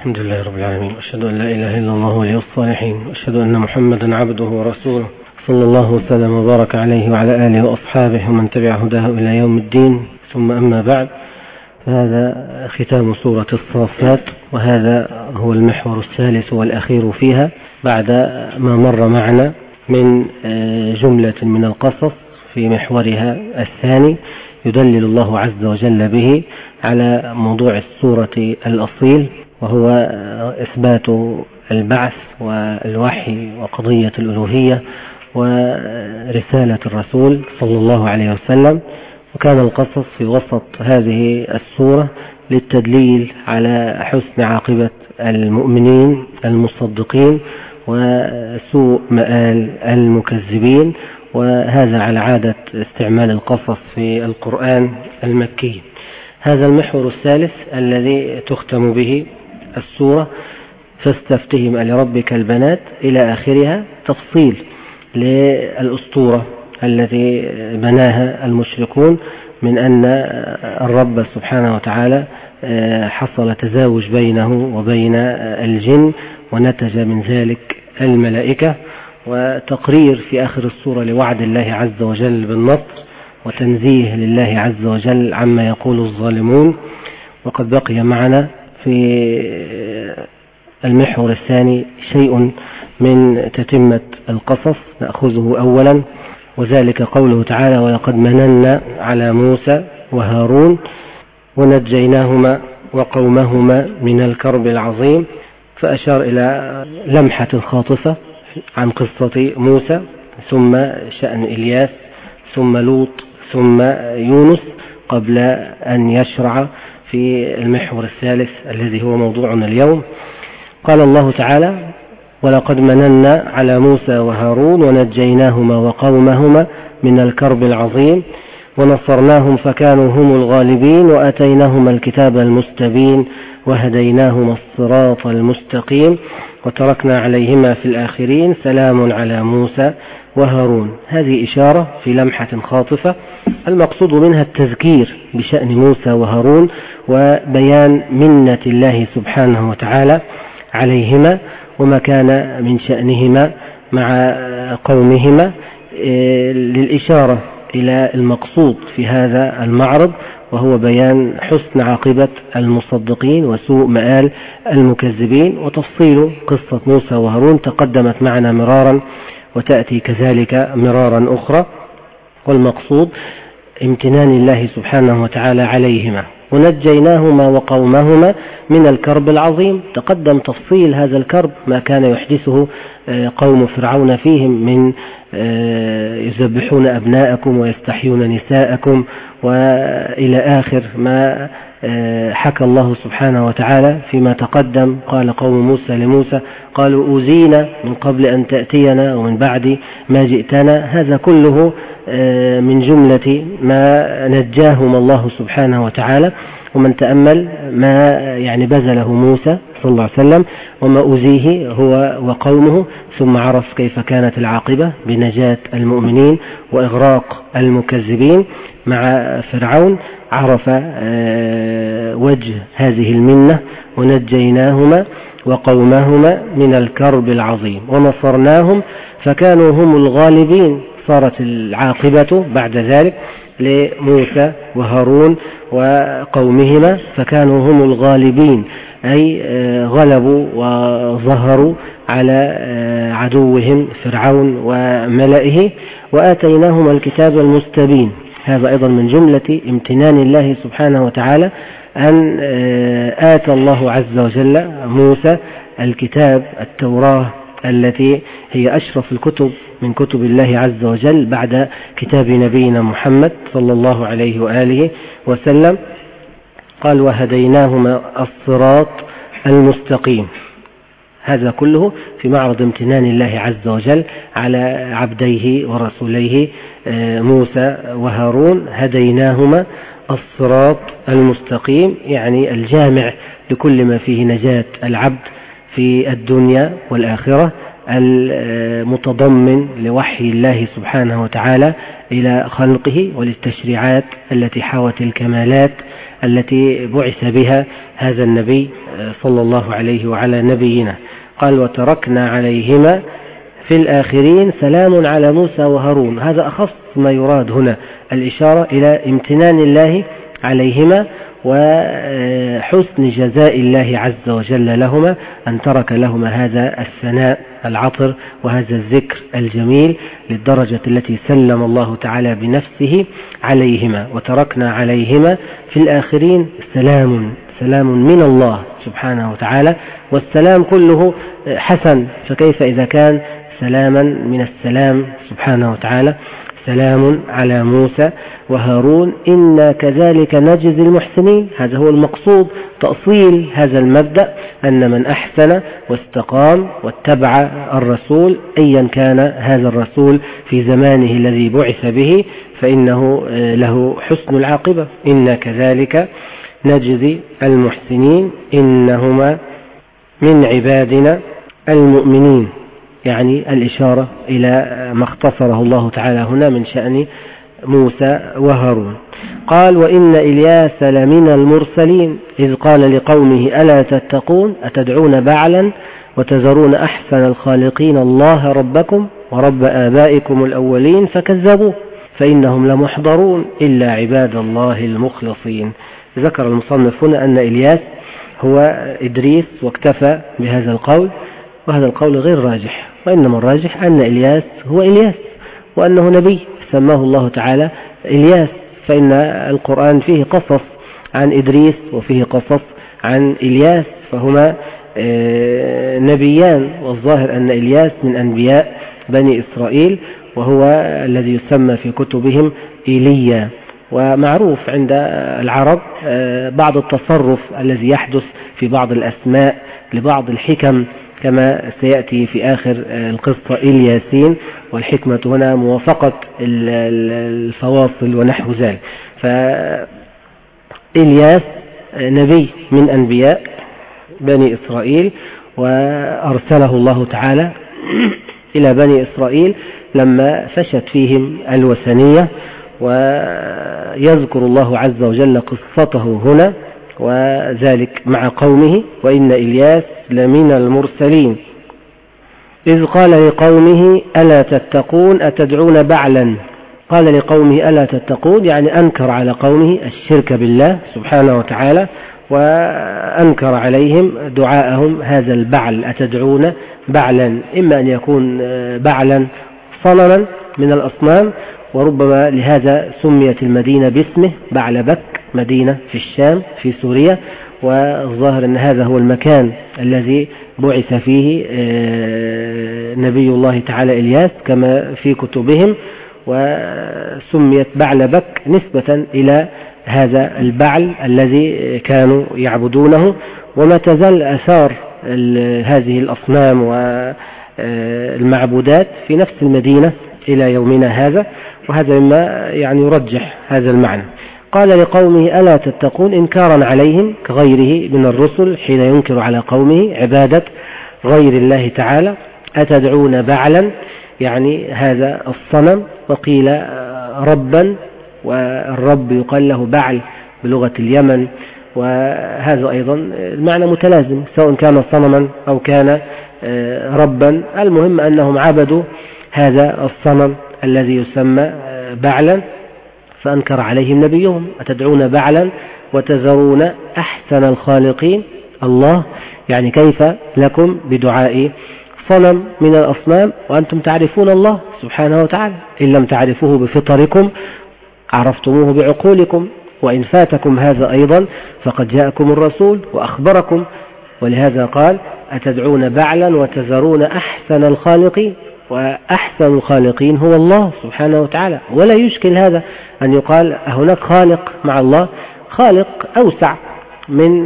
الحمد لله رب العالمين، أشهد أن لا إله إلا الله ولي الصالحين، وأشهد أن محمدا عبده ورسوله صلى الله وسلم وبارك عليه وعلى آله وأصحابه ومن تبع هداه إلى يوم الدين. ثم أما بعد، هذا ختام سورة الصافات، وهذا هو المحور الثالث والأخير فيها بعد ما مر معنا من جملة من القصص في محورها الثاني يدلل الله عز وجل به على موضوع السورة الأصيل، وهو إثبات البعث والوحي وقضية الألوهية ورسالة الرسول صلى الله عليه وسلم. وكان القصص في وسط هذه السورة للتدليل على حسن عاقبة المؤمنين المصدقين وسوء مآل المكذبين، وهذا على عادة استعمال القصص في القرآن المكي. هذا المحور الثالث الذي تختم به السورة، فاستفتهم ألربك البنات إلى آخرها، تفصيل للأسطورة التي بناها المشركون من أن الرب سبحانه وتعالى حصل تزاوج بينه وبين الجن ونتج من ذلك الملائكة، وتقرير في آخر السورة لوعد الله عز وجل بالنصر وتنزيه لله عز وجل عما يقول الظالمون. وقد بقي معنا في المحور الثاني شيء من تتمة القصص نأخذه أولا، وذلك قوله تعالى: ولقد مننا على موسى وهارون ونجيناهما وقومهما من الكرب العظيم. فأشار إلى لمحة خاطفة عن قصة موسى، ثم شأن إلياس، ثم لوط، ثم يونس، قبل أن يشرع في المحور الثالث الذي هو موضوعنا اليوم. قال الله تعالى: ولقد مننا على موسى وهارون ونجيناهما وقومهما من الكرب العظيم ونصرناهم فكانوا هم الغالبين وآتيناهما الكتاب المستبين وهديناهما الصراط المستقيم وتركنا عليهما في الآخرين سلام على موسى وهارون. هذه إشارة في لمحة خاطفة، المقصود منها التذكير بشأن موسى وهارون وبيان منة الله سبحانه وتعالى عليهما وما كان من شأنهما مع قومهما، للإشارة إلى المقصود في هذا المعرض، وهو بيان حسن عاقبة المصدقين وسوء مآل المكذبين. وتفصيل قصة موسى وهارون تقدمت معنا مرارا وتأتي كذلك مرارا أخرى، والمقصود امتنان الله سبحانه وتعالى عليهما. ونجيناهما وقومهما من الكرب العظيم، تقدم تفصيل هذا الكرب ما كان يحدثه قوم فرعون فيهم من يذبحون أبناءكم ويستحيون نساءكم، وإلى آخر ما حكى الله سبحانه وتعالى فيما تقدم. قال قوم موسى لموسى: قالوا أوذينا من قبل أن تأتينا ومن بعد ما جئتنا. هذا كله من جملة ما نجاهم الله سبحانه وتعالى. ومن تأمل ما يعني بذله موسى صلى الله عليه وسلم وما أوذيه هو وقومه، ثم عرف كيف كانت العاقبة بنجاة المؤمنين وإغراق المكذبين مع فرعون، عرف وجه هذه المنة. ونجيناهما وقومهما من الكرب العظيم ونصرناهم فكانوا هم الغالبين. صارت العاقبة بعد ذلك لموسى وهارون وقومهما فكانوا هم الغالبين، أي غلبوا وظهروا على عدوهم فرعون وملئه. وآتيناهما الكتاب المستبين، هذا أيضا من جملة امتنان الله سبحانه وتعالى أن آتى الله عز وجل موسى الكتاب، التوراة التي هي أشرف الكتب من كتب الله عز وجل بعد كتاب نبينا محمد صلى الله عليه وآله وسلم. قال: وهديناهما الصراط المستقيم. هذا كله في معرض امتنان الله عز وجل على عبديه ورسوليه موسى وهارون. هديناهما الصراط المستقيم، يعني الجامع لكل ما فيه نجاة العبد في الدنيا والآخرة، المتضمن لوحي الله سبحانه وتعالى إلى خلقه وللتشريعات التي حوت الكمالات التي بعث بها هذا النبي صلى الله عليه وعلى نبينا. قال وتركنا عليهما في الآخرين سلام على موسى وهارون. هذا أخص ما يراد هنا، الإشارة إلى امتنان الله عليهما وحسن جزاء الله عز وجل لهما أن ترك لهما هذا الثناء العطر وهذا الذكر الجميل للدرجة التي سلم الله تعالى بنفسه عليهما. وتركنا عليهما في الآخرين سلام من الله سبحانه وتعالى، والسلام كله حسن، فكيف إذا كان سلاما من السلام سبحانه وتعالى. سلام على موسى وهارون إنا كذلك نجزي المحسنين. هذا هو المقصود، تأصيل هذا المبدأ أن من أحسن واستقام واتبع الرسول أيا كان هذا الرسول في زمانه الذي بعث به فإنه له حسن العاقبة. إنا كذلك نجزي المحسنين إنهما من عبادنا المؤمنين، يعني الإشارة إلى ما اختصره الله تعالى هنا من شأن موسى وهارون. قال وإن إلياس لمن المرسلين إذ قال لقومه ألا تتقون أتدعون بعلا وتذرون أحسن الخالقين الله ربكم ورب آبائكم الأولين فكذبوه فإنهم لمحضرون إلا عباد الله المخلصين. ذكر المصنف هنا أن إلياس هو إدريس واكتفى بهذا القول، وهذا القول غير راجح، وإنما الراجح أن إلياس هو إلياس وأنه نبي سماه الله تعالى إلياس، فإن القرآن فيه قصص عن إدريس وفيه قصص عن إلياس فهما نبيان، والظاهر أن إلياس من أنبياء بني إسرائيل وهو الذي يسمى في كتبهم إيليا. ومعروف عند العرب بعض التصرف الذي يحدث في بعض الأسماء لبعض الحكم كما سيأتي في آخر القصة الياسين، والحكمة هنا موافقة الفواصل ونحو ذلك. فإلياس نبي من أنبياء بني إسرائيل، وأرسله الله تعالى إلى بني إسرائيل لما فشت فيهم الوثنية، ويذكر الله عز وجل قصته هنا وذلك مع قومه وإن إلياس لمن المرسلين إذ قال لقومه ألا تتقون أتدعون بعلا. قال لقومه ألا تتقون يعني أنكر على قومه الشرك بالله سبحانه وتعالى، وأنكر عليهم دعاءهم هذا البعل. أتدعون بعلا إما أن يكون بعلا صنما من الأصنام، وربما لهذا سميت المدينة باسمه بعلبك، مدينة في الشام في سوريا، والظاهر أن هذا هو المكان الذي بعث فيه نبي الله تعالى إلياس كما في كتبهم، وسميت بعلبك نسبة إلى هذا البعل الذي كانوا يعبدونه. وما تزال أثار هذه الأصنام والمعبودات في نفس المدينة إلى يومنا هذا، وهذا مما يعني يرجح هذا المعنى. قال لقومه ألا تتقون إنكارا عليهم كغيره من الرسل حين ينكر على قومه عبادة غير الله تعالى. أتدعون بعلا يعني هذا الصنم، وقيل ربا، والرب يقال له بعل بلغة اليمن، وهذا أيضا المعنى متلازم سواء كان صنما أو كان ربا. المهم أنهم عبدوا هذا الصنم الذي يسمى بعلا، فأنكر عليهم نبيهم أتدعون بعلا وتذرون أحسن الخالقين الله، يعني كيف لكم بدعاء صنم من الأصنام وأنتم تعرفون الله سبحانه وتعالى؟ إن لم تعرفوه بفطركم عرفتموه بعقولكم، وإن فاتكم هذا أيضا فقد جاءكم الرسول وأخبركم. ولهذا قال أتدعون بعلا وتذرون أحسن الخالقين، وأحسن الخالقين هو الله سبحانه وتعالى. ولا يشكل هذا أن يقال هناك خالق مع الله، خالق أوسع من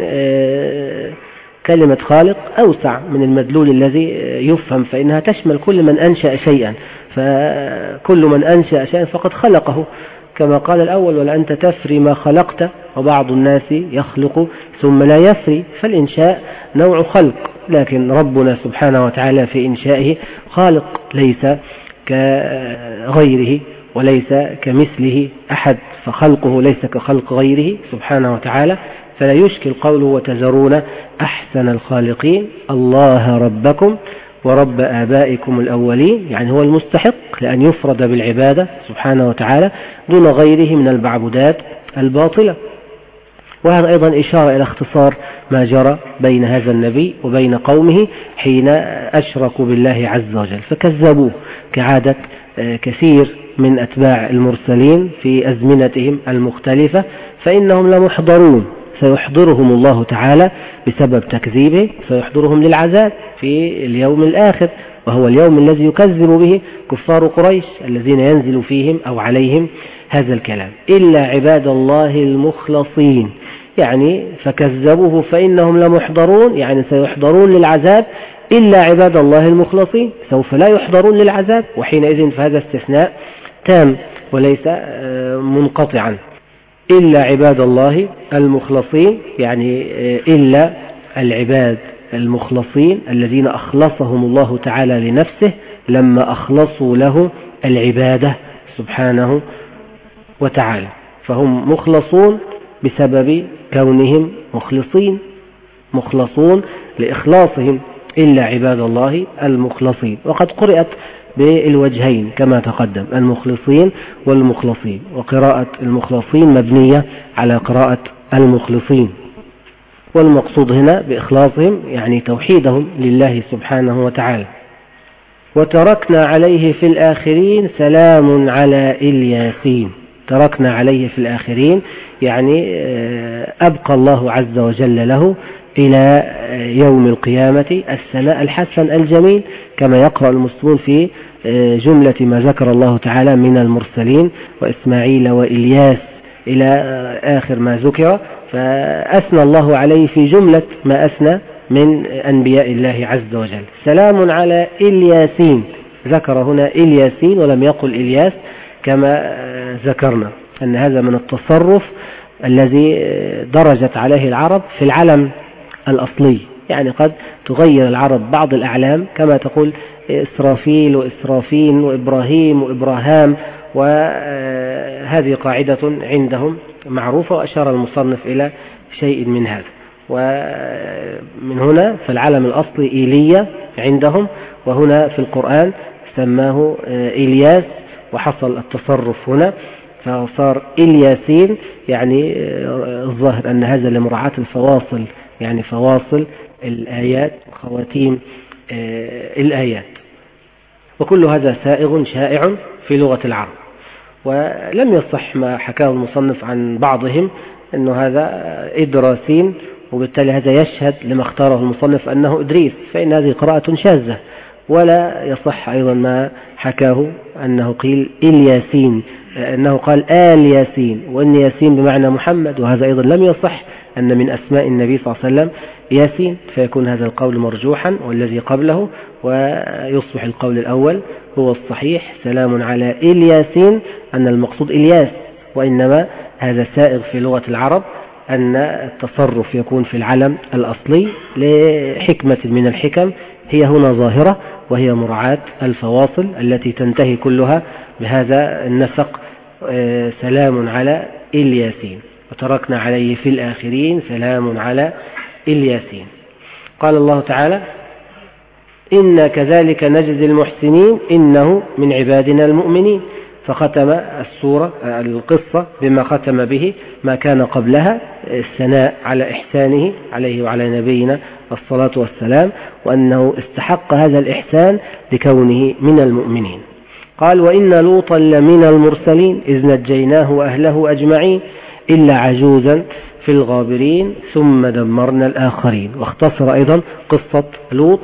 كلمة خالق، أوسع من المدلول الذي يفهم، فإنها تشمل كل من أنشأ شيئا، فكل من أنشأ شيئا فقد خلقه، كما قال الأول ولأنت تفري ما خلقت، وبعض الناس يخلق ثم لا يفري، فالإنشاء نوع خلق، لكن ربنا سبحانه وتعالى في إنشائه خالق ليس كغيره. وليس كمثله أحد، فخلقه ليس كخلق غيره سبحانه وتعالى. فلا يشكل قوله وتذرون أحسن الخالقين الله ربكم ورب آبائكم الأولين، يعني هو المستحق لأن يفرد بالعبادة سبحانه وتعالى دون غيره من المعبودات الباطلة. وهذا أيضا إشارة إلى اختصار ما جرى بين هذا النبي وبين قومه حين أشركوا بالله عز وجل فكذبوه، كعادة كثير من أتباع المرسلين في أزمنتهم المختلفة، فإنهم لمحضرون، سيحضرهم الله تعالى بسبب تكذيبه، سيحضرهم للعذاب في اليوم الآخر، وهو اليوم الذي يكذب به كفار قريش الذين ينزل فيهم أو عليهم هذا الكلام. إلا عباد الله المخلصين، يعني فكذبوه فإنهم لمحضرون، يعني سيحضرون للعذاب، إلا عباد الله المخلصين سوف لا يحضرون للعذاب، وحينئذ فهذا استثناء تام وليس منقطعا. إلا عباد الله المخلصين، يعني إلا العباد المخلصين الذين أخلصهم الله تعالى لنفسه لما أخلصوا له العبادة سبحانه وتعالى، فهم مخلصون بسبب كونهم مخلصون لإخلاصهم. إلا عباد الله المخلصين، وقد قرأت بالوجهين كما تقدم، المخلصين والمخلصين، وقراءة المخلصين مبنية على قراءة المخلصين. والمقصود هنا بإخلاصهم يعني توحيدهم لله سبحانه وتعالى. وتركنا عليه في الآخرين سلام على الياسين. تركنا عليه في الآخرين يعني أبقى الله عز وجل له إلى يوم القيامة الثناء الحسن الجميل، كما يقرأ المسلمون في جملة ما ذكر الله تعالى من المرسلين وإسماعيل وإلياس إلى آخر ما ذكر، فأثنى الله عليه في جملة ما أثنى من أنبياء الله عز وجل. سلام على الياسين، ذكر هنا الياسين ولم يقل إلياس كما ذكرنا أن هذا من التصرف الذي درجت عليه العرب في العلم الأصلي، يعني قد تغير العرب بعض الأعلام كما تقول إسرافيل وإسرافين وإبراهيم وإبراهام، وهذه قاعدة عندهم معروفة، وأشار المصنف إلى شيء من هذا. ومن هنا فالعلم الأصلي إيليا عندهم، وهنا في القرآن سماه إلياس، وحصل التصرف هنا فصار الياسين، يعني الظاهر أن هذا لمراعاة الفواصل، يعني فواصل الآيات وخواتيم الآيات. وكل هذا سائغ شائع في لغة العرب. ولم يصح ما حكاه المصنف عن بعضهم أنه هذا إدراسين، وبالتالي هذا يشهد لما اختاره المصنف أنه إدريس، فإن هذه قراءة شاذة. ولا يصح أيضا ما حكاه أنه قيل الياسين، أنه قال آل ياسين، وأن ياسين بمعنى محمد، وهذا أيضا لم يصح أن من أسماء النبي صلى الله عليه وسلم ياسين، فيكون هذا القول مرجوحا والذي قبله، ويصبح القول الأول هو الصحيح. سلام على الياسين أن المقصود إلياس، وإنما هذا سائغ في لغة العرب أن التصرف يكون في العلم الأصلي لحكمة من الحكم هي هنا ظاهرة، وهي مراعاة الفواصل التي تنتهي كلها بهذا النسق. سلام على الياسين، وتركنا عليه في الآخرين سلام على الياسين. قال الله تعالى إنا كذلك نجزي المحسنين إنه من عبادنا المؤمنين، فختم السورة القصة بما ختم به ما كان قبلها، الثناء على إحسانه عليه وعلى نبينا الصلاة والسلام، وأنه استحق هذا الإحسان لكونه من المؤمنين. قال وإن لوطا لمن المرسلين إذ نجيناه وأهله أجمعين إلا عجوزا في الغابرين ثم دمرنا الآخرين. واختصر أيضا قصة لوط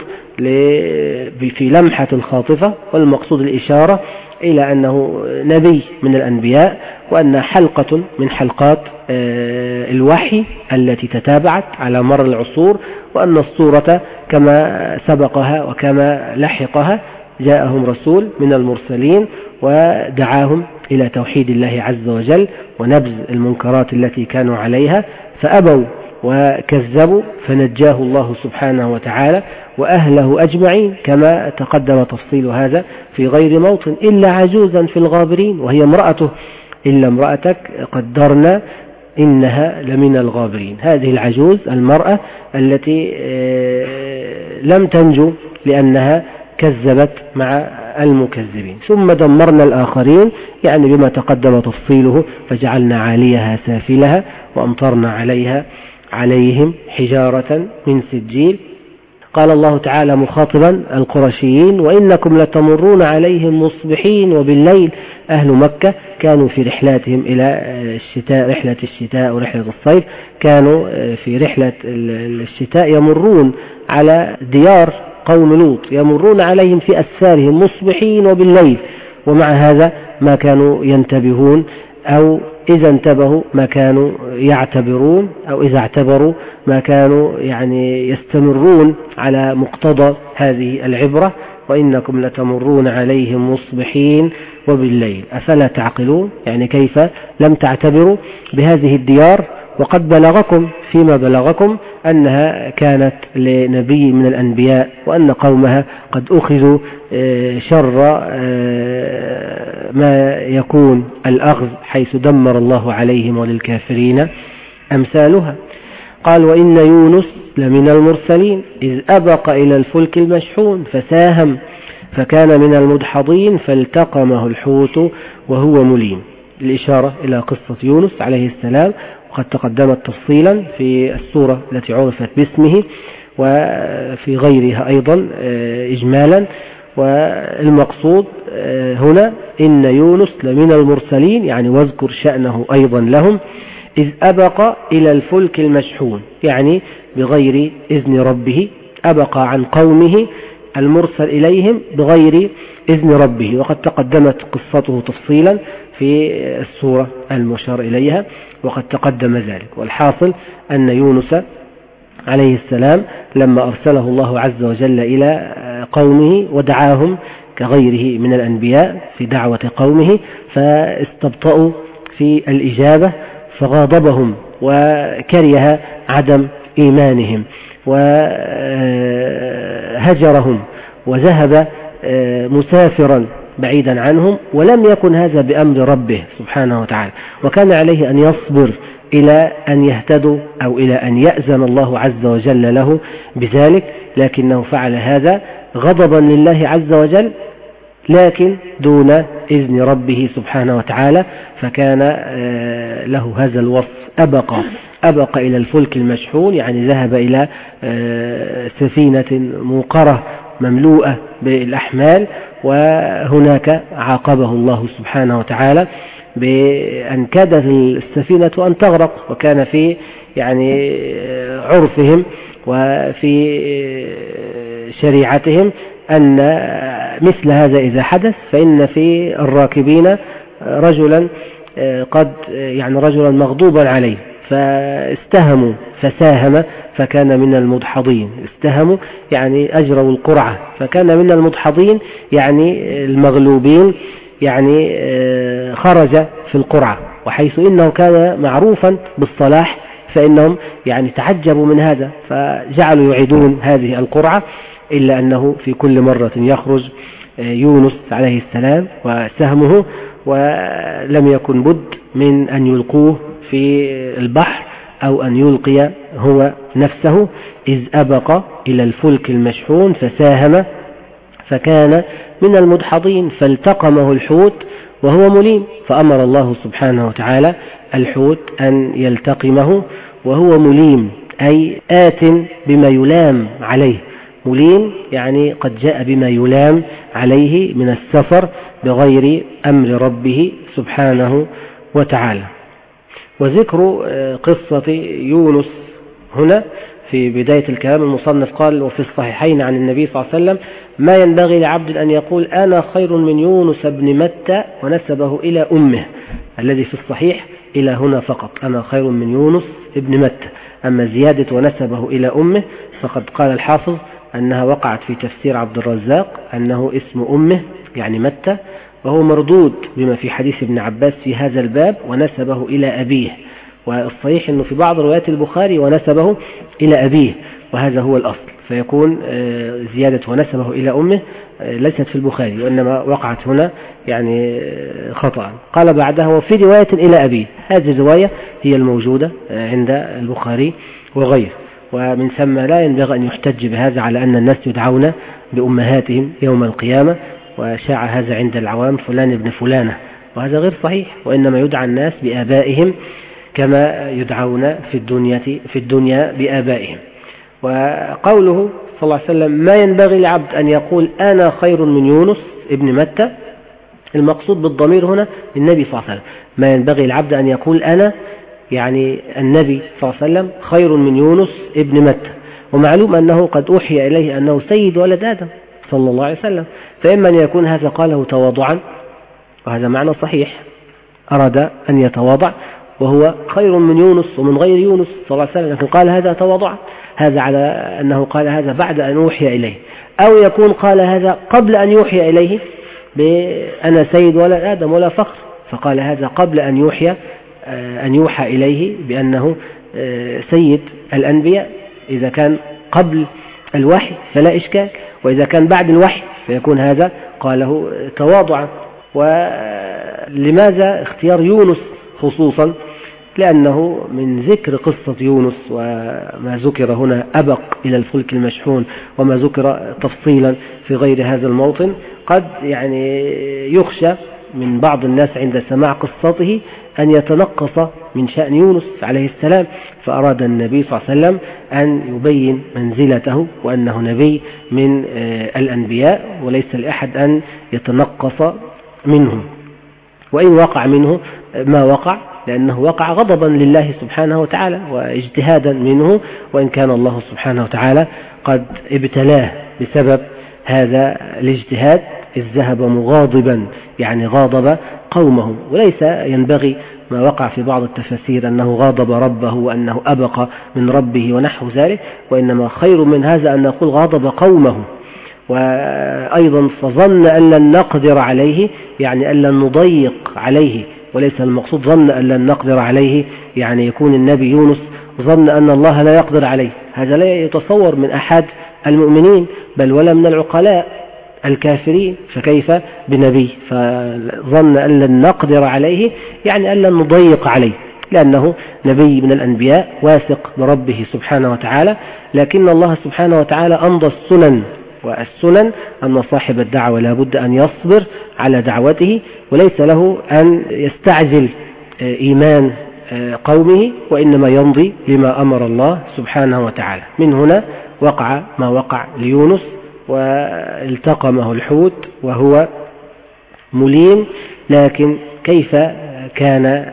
في لمحة الخاطفة، والمقصود الإشارة إلى أنه نبي من الأنبياء، وأن حلقة من حلقات الوحي التي تتابعت على مر العصور، وأن الصورة كما سبقها وكما لحقها جاءهم رسول من المرسلين ودعاهم إلى توحيد الله عز وجل ونبذ المنكرات التي كانوا عليها، فأبوا وكذبوا فنجاه الله سبحانه وتعالى وأهله أجمعين، كما تقدم تفصيل هذا في غير موطن، إلا عجوزا في الغابرين وهي امرأته، إلا امرأتك قدرنا إنها لمن الغابرين. هذه العجوز المرأة التي لم تنجو لأنها كذبت مع المكذبين. ثم دمرنا الآخرين، يعني بما تقدم تفصيله، فجعلنا عاليها سافلها وأمطرنا عليهم حجارة من سجيل. قال الله تعالى مخاطبا القرشيين: وإنكم لتمرون عليهم مصبحين وبالليل. أهل مكة كانوا في رحلاتهم إلى الشتاء، رحلة الشتاء ورحلة الصيف، كانوا في رحلة الشتاء يمرون على ديار قوم لوط، يمرون عليهم في أسفارهم مصبحين وبالليل، ومع هذا ما كانوا ينتبهون، أو إذا انتبهوا ما كانوا يعتبرون، أو إذا اعتبروا ما كانوا يعني يستمرون على مقتضى هذه العبرة: وإنكم لتمرون عليهم مصبحين وبالليل أفلا تعقلون. يعني كيف لم تعتبروا بهذه الديار وقد بلغكم فيما بلغكم أنها كانت لنبي من الأنبياء، وأن قومها قد أخذوا شر ما يكون الأخذ، حيث دمر الله عليهم وللكافرين أمثالها. قال: وإن يونس لمن المرسلين إذ أبق إلى الفلك المشحون فساهم فكان من المدحضين فالتقمه الحوت وهو مليم. الإشارة إلى قصة يونس عليه السلام، وقد تقدمت تفصيلا في السورة التي عرفت باسمه وفي غيرها أيضا إجمالا. والمقصود هنا إن يونس لمن المرسلين، يعني واذكر شأنه أيضا لهم، إذ أبق إلى الفلك المشحون، يعني بغير إذن ربه، أبق عن قومه المرسل إليهم بغير إذن ربه، وقد تقدمت قصته تفصيلا في السورة المشار إليها وقد تقدم ذلك. والحاصل أن يونس عليه السلام لما أرسله الله عز وجل إلى قومه ودعاهم كغيره من الأنبياء في دعوة قومه، فاستبطأوا في الإجابة فغاضبهم وكره عدم إيمانهم وهجرهم وذهب مسافرا بعيدا عنهم، ولم يكن هذا بأمر ربه سبحانه وتعالى، وكان عليه أن يصبر إلى أن يهتدوا أو إلى أن يأذن الله عز وجل له بذلك، لكنه فعل هذا غضبا لله عز وجل لكن دون إذن ربه سبحانه وتعالى، فكان له هذا الوصف: أبق إلى الفلك المشحون، يعني ذهب إلى سفينة موقرة مملوءة بالأحمال، وهناك عاقبه الله سبحانه وتعالى بأن كادت السفينة أن تغرق، وكان في يعني عرفهم وفي شريعتهم أن مثل هذا إذا حدث فإن في الراكبين رجلا قد يعني رجلا مغضوبا عليه، فاستهموا فساهم فكان من المدحضين. استهموا يعني أجروا القرعة، فكان من المدحضين يعني المغلوبين، يعني خرج في القرعة، وحيث إنه كان معروفا بالصلاح فإنهم يعني تعجبوا من هذا، فجعلوا يعيدون هذه القرعة، إلا أنه في كل مرة يخرج يونس عليه السلام وسهمه، ولم يكن بد من أن يلقوه في البحر أو أن يلقي هو نفسه. إذ أبق إلى الفلك المشحون فساهم فكان من المدحضين فالتقمه الحوت وهو مليم، فأمر الله سبحانه وتعالى الحوت أن يلتقمه وهو مليم، أي آت بما يلام عليه. مليم يعني قد جاء بما يلام عليه من السفر بغير أمر ربه سبحانه وتعالى. وذكر قصة يونس هنا في بداية الكلام المصنف قال: وفي الصحيحين عن النبي صلى الله عليه وسلم: ما ينبغي لعبد أن يقول أنا خير من يونس بن متى، ونسبه إلى أمه. الذي في الصحيح إلى هنا فقط، أنا خير من يونس بن متى. أما زيادة ونسبه إلى أمه فقد قال الحافظ أنها وقعت في تفسير عبد الرزاق أنه اسم أمه يعني متى، وهو مردود بما في حديث ابن عباس في هذا الباب ونسبه إلى أبيه، والصحيح أنه في بعض روايات البخاري ونسبه إلى أبيه، وهذا هو الأصل، فيكون زيادة ونسبه إلى أمه ليست في البخاري، وإنما وقعت هنا يعني خطأ. قال بعدها وفي رواية إلى أبيه، هذه الرواية هي الموجودة عند البخاري وغيره، ومن ثم لا ينبغي أن يحتج بهذا على أن الناس يدعون بأمهاتهم يوم القيامة، وشاع هذا عند العوام فلان ابن فلانة، وهذا غير صحيح، وإنما يدعى الناس بآبائهم كما يدعون في الدنيا بآبائهم. وقوله صلى الله عليه وسلم ما ينبغي لعبد أن يقول أنا خير من يونس ابن متى، المقصود بالضمير هنا النبي صلى الله عليه وسلم، ما ينبغي لعبد أن يقول أنا يعني النبي صلى الله عليه وسلم خير من يونس ابن متى، ومعلوم أنه قد أوحي إليه أنه سيد ولد آدم صلى الله عليه وسلم، فإما أن يكون هذا قاله تواضعا، وهذا معنى صحيح، أراد أن يتواضع وهو خير من يونس ومن غير يونس صلى الله عليه وسلم، لكن قال هذا تواضعا، هذا على أنه قال هذا بعد أن أوحي إليه، أو يكون قال هذا قبل أن يوحي إليه بأنا سيد ولا آدم ولا فخر، فقال هذا قبل أن يوحى إليه بأنه سيد الأنبياء. إذا كان قبل الوحي فلا إشكال، وإذا كان بعد الوحي فيكون هذا قاله تواضعا. ولماذا اختيار يونس خصوصا؟ لأنه من ذكر قصة يونس وما ذكر هنا أبق إلى الفلك المشحون وما ذكر تفصيلا في غير هذا الموطن، قد يعني يخشى من بعض الناس عند سماع قصته أن يتنقص من شأن يونس عليه السلام، فأراد النبي صلى الله عليه وسلم أن يبين منزلته وأنه نبي من الأنبياء وليس لأحد أن يتنقص منه، وإن وقع منه ما وقع لأنه وقع غضبا لله سبحانه وتعالى واجتهادا منه، وإن كان الله سبحانه وتعالى قد ابتلاه بسبب هذا الاجتهاد، إذ ذهب مغاضبا يعني غاضب قومه. وليس ينبغي ما وقع في بعض التفاسير أنه غاضب ربه وأنه أبق من ربه ونحو ذلك، وإنما خير من هذا أن نقول غاضب قومه. وأيضا فظن أن لن نقدر عليه يعني أن لن نضيق عليه، وليس المقصود ظن أن لن نقدر عليه يعني يكون النبي يونس ظن أن الله لا يقدر عليه، هذا لا يتصور من أحد المؤمنين بل ولا من العقلاء الكافرين، فكيف بنبي؟ فظن أن لن نقدر عليه يعني أن لن نضيق عليه، لأنه نبي من الأنبياء واثق بربه سبحانه وتعالى. لكن الله سبحانه وتعالى أمضى السنن، والسنن أن صاحب الدعوة لا بد أن يصبر على دعوته، وليس له أن يستعجل إيمان قومه، وإنما يمضي لما أمر الله سبحانه وتعالى. من هنا وقع ما وقع ليونس، والتقمه الحوت وهو مليم، لكن كيف كان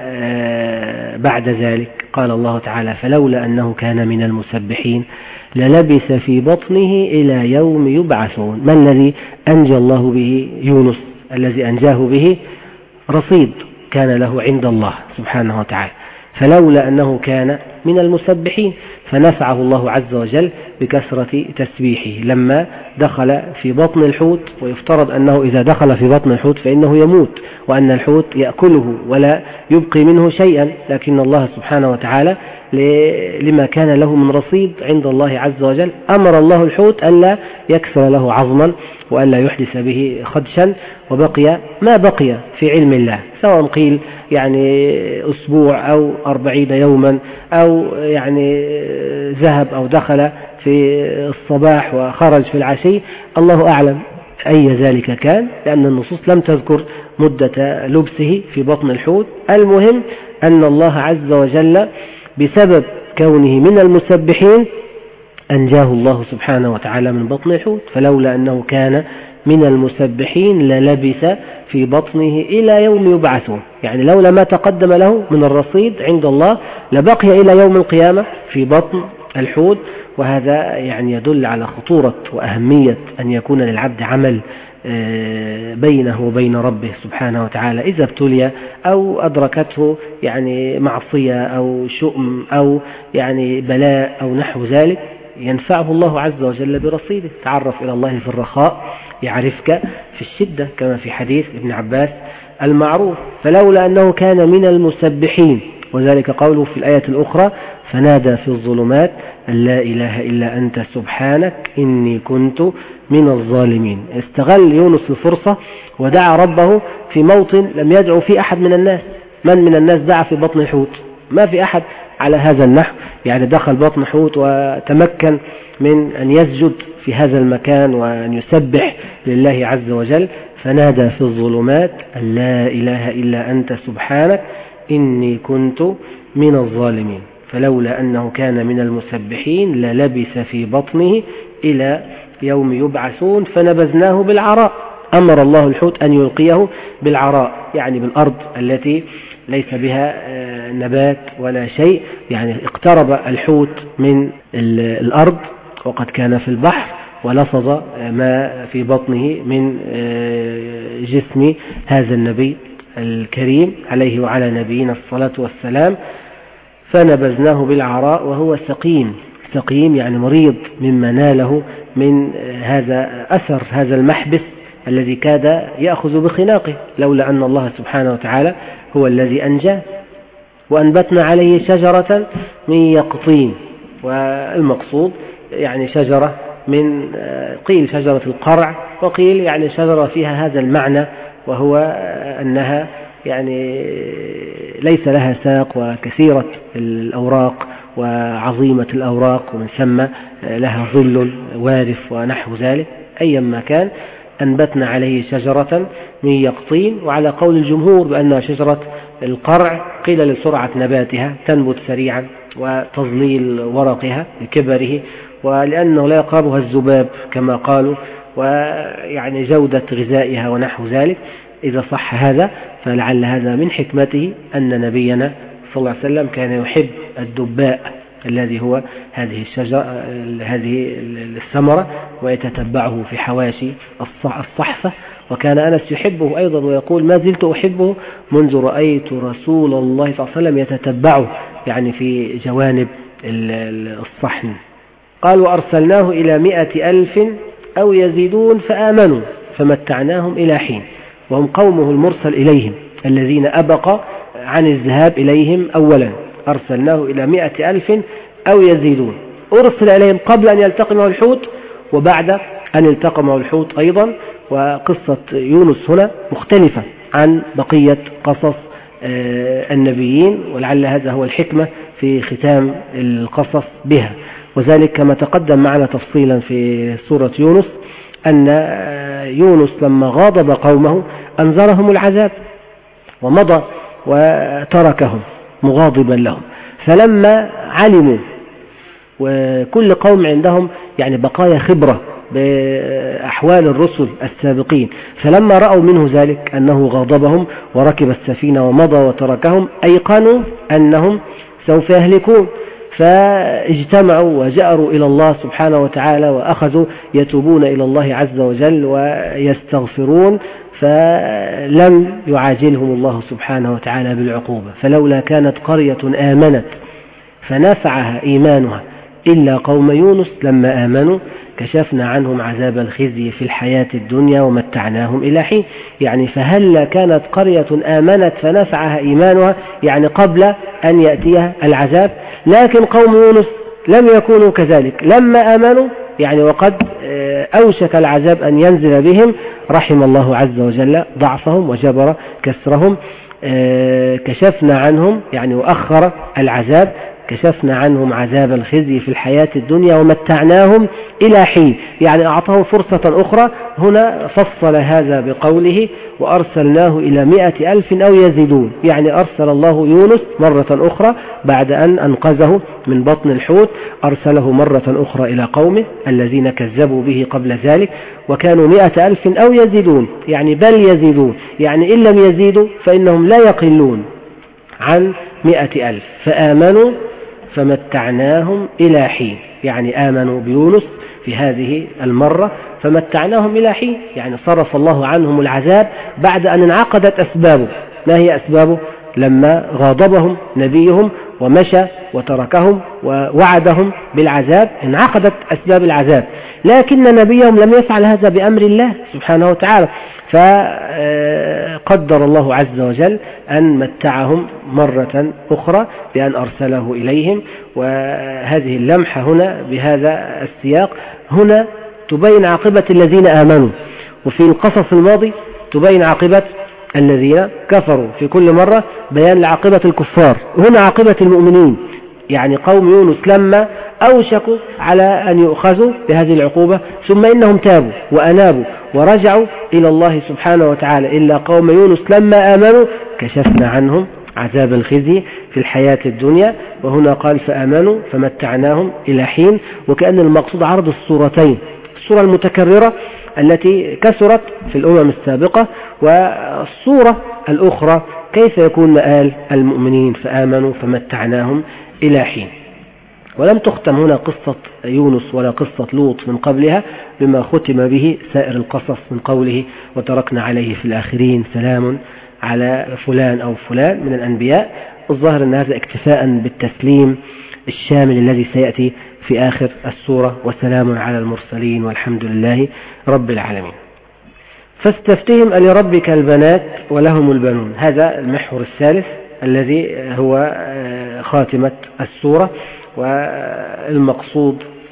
بعد ذلك؟ قال الله تعالى فلولا أنه كان من المسبحين للبث في بطنه إلى يوم يبعثون. ما الذي أنجى الله به يونس؟ الذي أنجاه به رصيد كان له عند الله سبحانه وتعالى، فلولا أنه كان من المسبحين فنفعه الله عز وجل بكثرة تسبيحه لما دخل في بطن الحوت. ويفترض أنه إذا دخل في بطن الحوت فإنه يموت، وأن الحوت يأكله ولا يبقي منه شيئا، لكن الله سبحانه وتعالى لما كان له من رصيد عند الله عز وجل أمر الله الحوت ألا يكسر له عظما وألا يحدث به خدشا، وبقي ما بقي في علم الله، سواء قيل يعني أسبوع أو 40 يوما أو يعني ذهب أو دخل في الصباح وخرج في العشي، الله أعلم أي ذلك كان، لأن النصوص لم تذكر مدة لبسه في بطن الحوت. المهم أن الله عز وجل بسبب كونه من المسبحين أنجاه الله سبحانه وتعالى من بطن الحوت، فلولا أنه كان من المسبحين للبث في بطنه إلى يوم يبعثون، يعني لولا ما تقدم له من الرصيد عند الله لبقي إلى يوم القيامة في بطن الحوت. وهذا يعني يدل على خطورة وأهمية أن يكون للعبد عمل بينه وبين ربه سبحانه وتعالى، إذا ابتلي أو أدركته يعني معصية أو شؤم أو يعني بلاء أو نحو ذلك، ينفعه الله عز وجل برصيده. تعرف إلى الله في الرخاء يعرفك في الشدة، كما في حديث ابن عباس المعروف. فلولا أنه كان من المسبحين، وذلك قوله في الآية الأخرى فنادى في الظلمات أن لا إله إلا أنت سبحانك إني كنت من الظالمين. استغل يونس الفرصة ودعا ربه في موطن لم يدعو فيه أحد من الناس. من الناس دعا في بطن الحوت؟ ما في أحد على هذا النحو، يعني دخل بطن حوت وتمكن من أن يسجد في هذا المكان وأن يسبح لله عز وجل. فنادى في الظلمات أن لا إله إلا أنت سبحانك إني كنت من الظالمين. فلولا أنه كان من المسبحين للبث في بطنه إلى يوم يبعثون فنبذناه بالعراء. أمر الله الحوت أن يلقيه بالعراء، يعني بالأرض التي ليس بها نبات ولا شيء. يعني اقترب الحوت من الأرض وقد كان في البحر، ولفظ ما في بطنه من جسم هذا النبي الكريم عليه وعلى نبينا الصلاة والسلام. فنبذناه بالعراء وهو سقيم يعني مريض مما ناله من هذا أثر هذا المحبس الذي كاد يأخذ بخناقه، لولا أن الله سبحانه وتعالى هو الذي أنجاه. وأنبتنا عليه شجرة من يقطين، والمقصود يعني شجرة من قيل شجرة القرع، وقيل يعني شجرة فيها هذا المعنى، وهو أنها يعني ليس لها ساق وكثيرة الأوراق وعظيمة الأوراق، ومن ثم لها ظل وارف ونحو ذلك. أيما كان أنبتنا عليه شجرة من يقطين. وعلى قول الجمهور بأنها شجرة القرع قيل لسرعة نباتها، تنبت سريعا وتظليل ورقها لكبره، ولأنه لا يقربها الذباب كما قالوا، ويعني جودة غذائها ونحو ذلك. إذا صح هذا فلعل هذا من حكمته أن نبينا صلى الله عليه وسلم كان يحب الدباء الذي هو هذه الشجرة هذه الثمرة، ويتتبعه في حواشي الصحفة. وكان أنس يحبه أيضا ويقول ما زلت أحبه منذ رأيت رسول الله صلى الله عليه وسلم يتتبعه، يعني في جوانب الصحن. قال وأرسلناه إلى 100,000 أو يزيدون فآمنوا فمتعناهم إلى حين. وهم قومه المرسل إليهم الذين أبق عن الذهاب إليهم أولا. أرسلناه إلى 100,000 أو يزيدون، أرسل إليهم قبل أن يلتقمه الحوت وبعد أن التقمه الحوت أيضا. وقصة يونس هنا مختلفة عن بقية قصص النبيين، ولعل هذا هو الحكمة في ختام القصص بها. وذلك كما تقدم معنا تفصيلا في سورة يونس أن يونس لما غاضب قومه أنذرهم العذاب ومضى وتركهم مغاضبا لهم. فلما علموا، وكل قوم عندهم يعني بقايا خبرة بأحوال الرسل السابقين، فلما رأوا منه ذلك أنه غاضبهم وركب السفينة ومضى وتركهم أيقنوا أنهم سوف يهلكون، فاجتمعوا وجأروا إلى الله سبحانه وتعالى وأخذوا يتوبون إلى الله عز وجل ويستغفرون، فلم يعاجلهم الله سبحانه وتعالى بالعقوبة. فلولا كانت قرية آمنت فنفعها إيمانها إلا قوم يونس لما آمنوا كشفنا عنهم عذاب الخزي في الحياة الدنيا ومتعناهم إلى حين. يعني فهل كانت قرية آمنت فنفعها إيمانها، يعني قبل أن يأتيها العذاب، لكن قوم يونس لم يكونوا كذلك. لما آمنوا يعني وقد أوشك العذاب أن ينزل بهم رحم الله عز وجل ضعفهم وجبر كسرهم. كشفنا عنهم يعني وأخر العذاب، كشفنا عنهم عذاب الخزي في الحياة الدنيا ومتعناهم إلى حين، يعني أعطاهم فرصة أخرى. هنا فصل هذا بقوله وأرسلناه إلى 100,000 أو يزيدون، يعني أرسل الله يونس مرة أخرى بعد أن أنقذه من بطن الحوت، أرسله مرة أخرى إلى قومه الذين كذبوا به قبل ذلك وكانوا 100,000 أو يزيدون، يعني بل يزيدون، يعني إن لم يزيدوا فإنهم لا يقلون عن 100,000. فآمنوا فمتعناهم إلى حين، يعني آمنوا بيونس في هذه المرة فمتعناهم إلى حين، يعني صرف الله عنهم العذاب بعد أن انعقدت أسبابه. ما هي أسبابه؟ لما غاضبهم نبيهم ومشى وتركهم ووعدهم بالعذاب، انعقدت أسباب العذاب، لكن نبيهم لم يفعل هذا بأمر الله سبحانه وتعالى، فقدر الله عز وجل أن متعهم مرة أخرى بأن أرسله إليهم. وهذه اللمحة هنا بهذا السياق هنا تبين عاقبة الذين آمنوا، وفي القصص الماضي تبين عاقبة الذين كفروا، في كل مرة بيان لعاقبة الكفار، هنا عاقبة المؤمنين، يعني قوم يونس لما أوشكوا على أن يؤخذوا بهذه العقوبة ثم إنهم تابوا وأنابوا ورجعوا إلى الله سبحانه وتعالى، إلا قوم يونس لما آمنوا كشفنا عنهم عذاب الخزي في الحياة الدنيا، وهنا قال فآمنوا فمتعناهم إلى حين، وكأن المقصود عرض الصورتين، الصورة المتكررة التي كثرت في الأمم السابقة، والصورة الأخرى كيف يكون مآل المؤمنين فآمنوا فمتعناهم إلى حين. ولم تختم هنا قصة يونس ولا قصة لوط من قبلها بما ختم به سائر القصص من قوله وتركنا عليه في الآخرين سلام على فلان أو فلان من الأنبياء. الظاهر أن هذا اكتفاء بالتسليم الشامل الذي سيأتي في آخر السورة، وسلام على المرسلين والحمد لله رب العالمين. فاستفتهم ألربك البنات ولهم البنون، هذا المحور الثالث الذي هو خاتمة السورة، والمقصود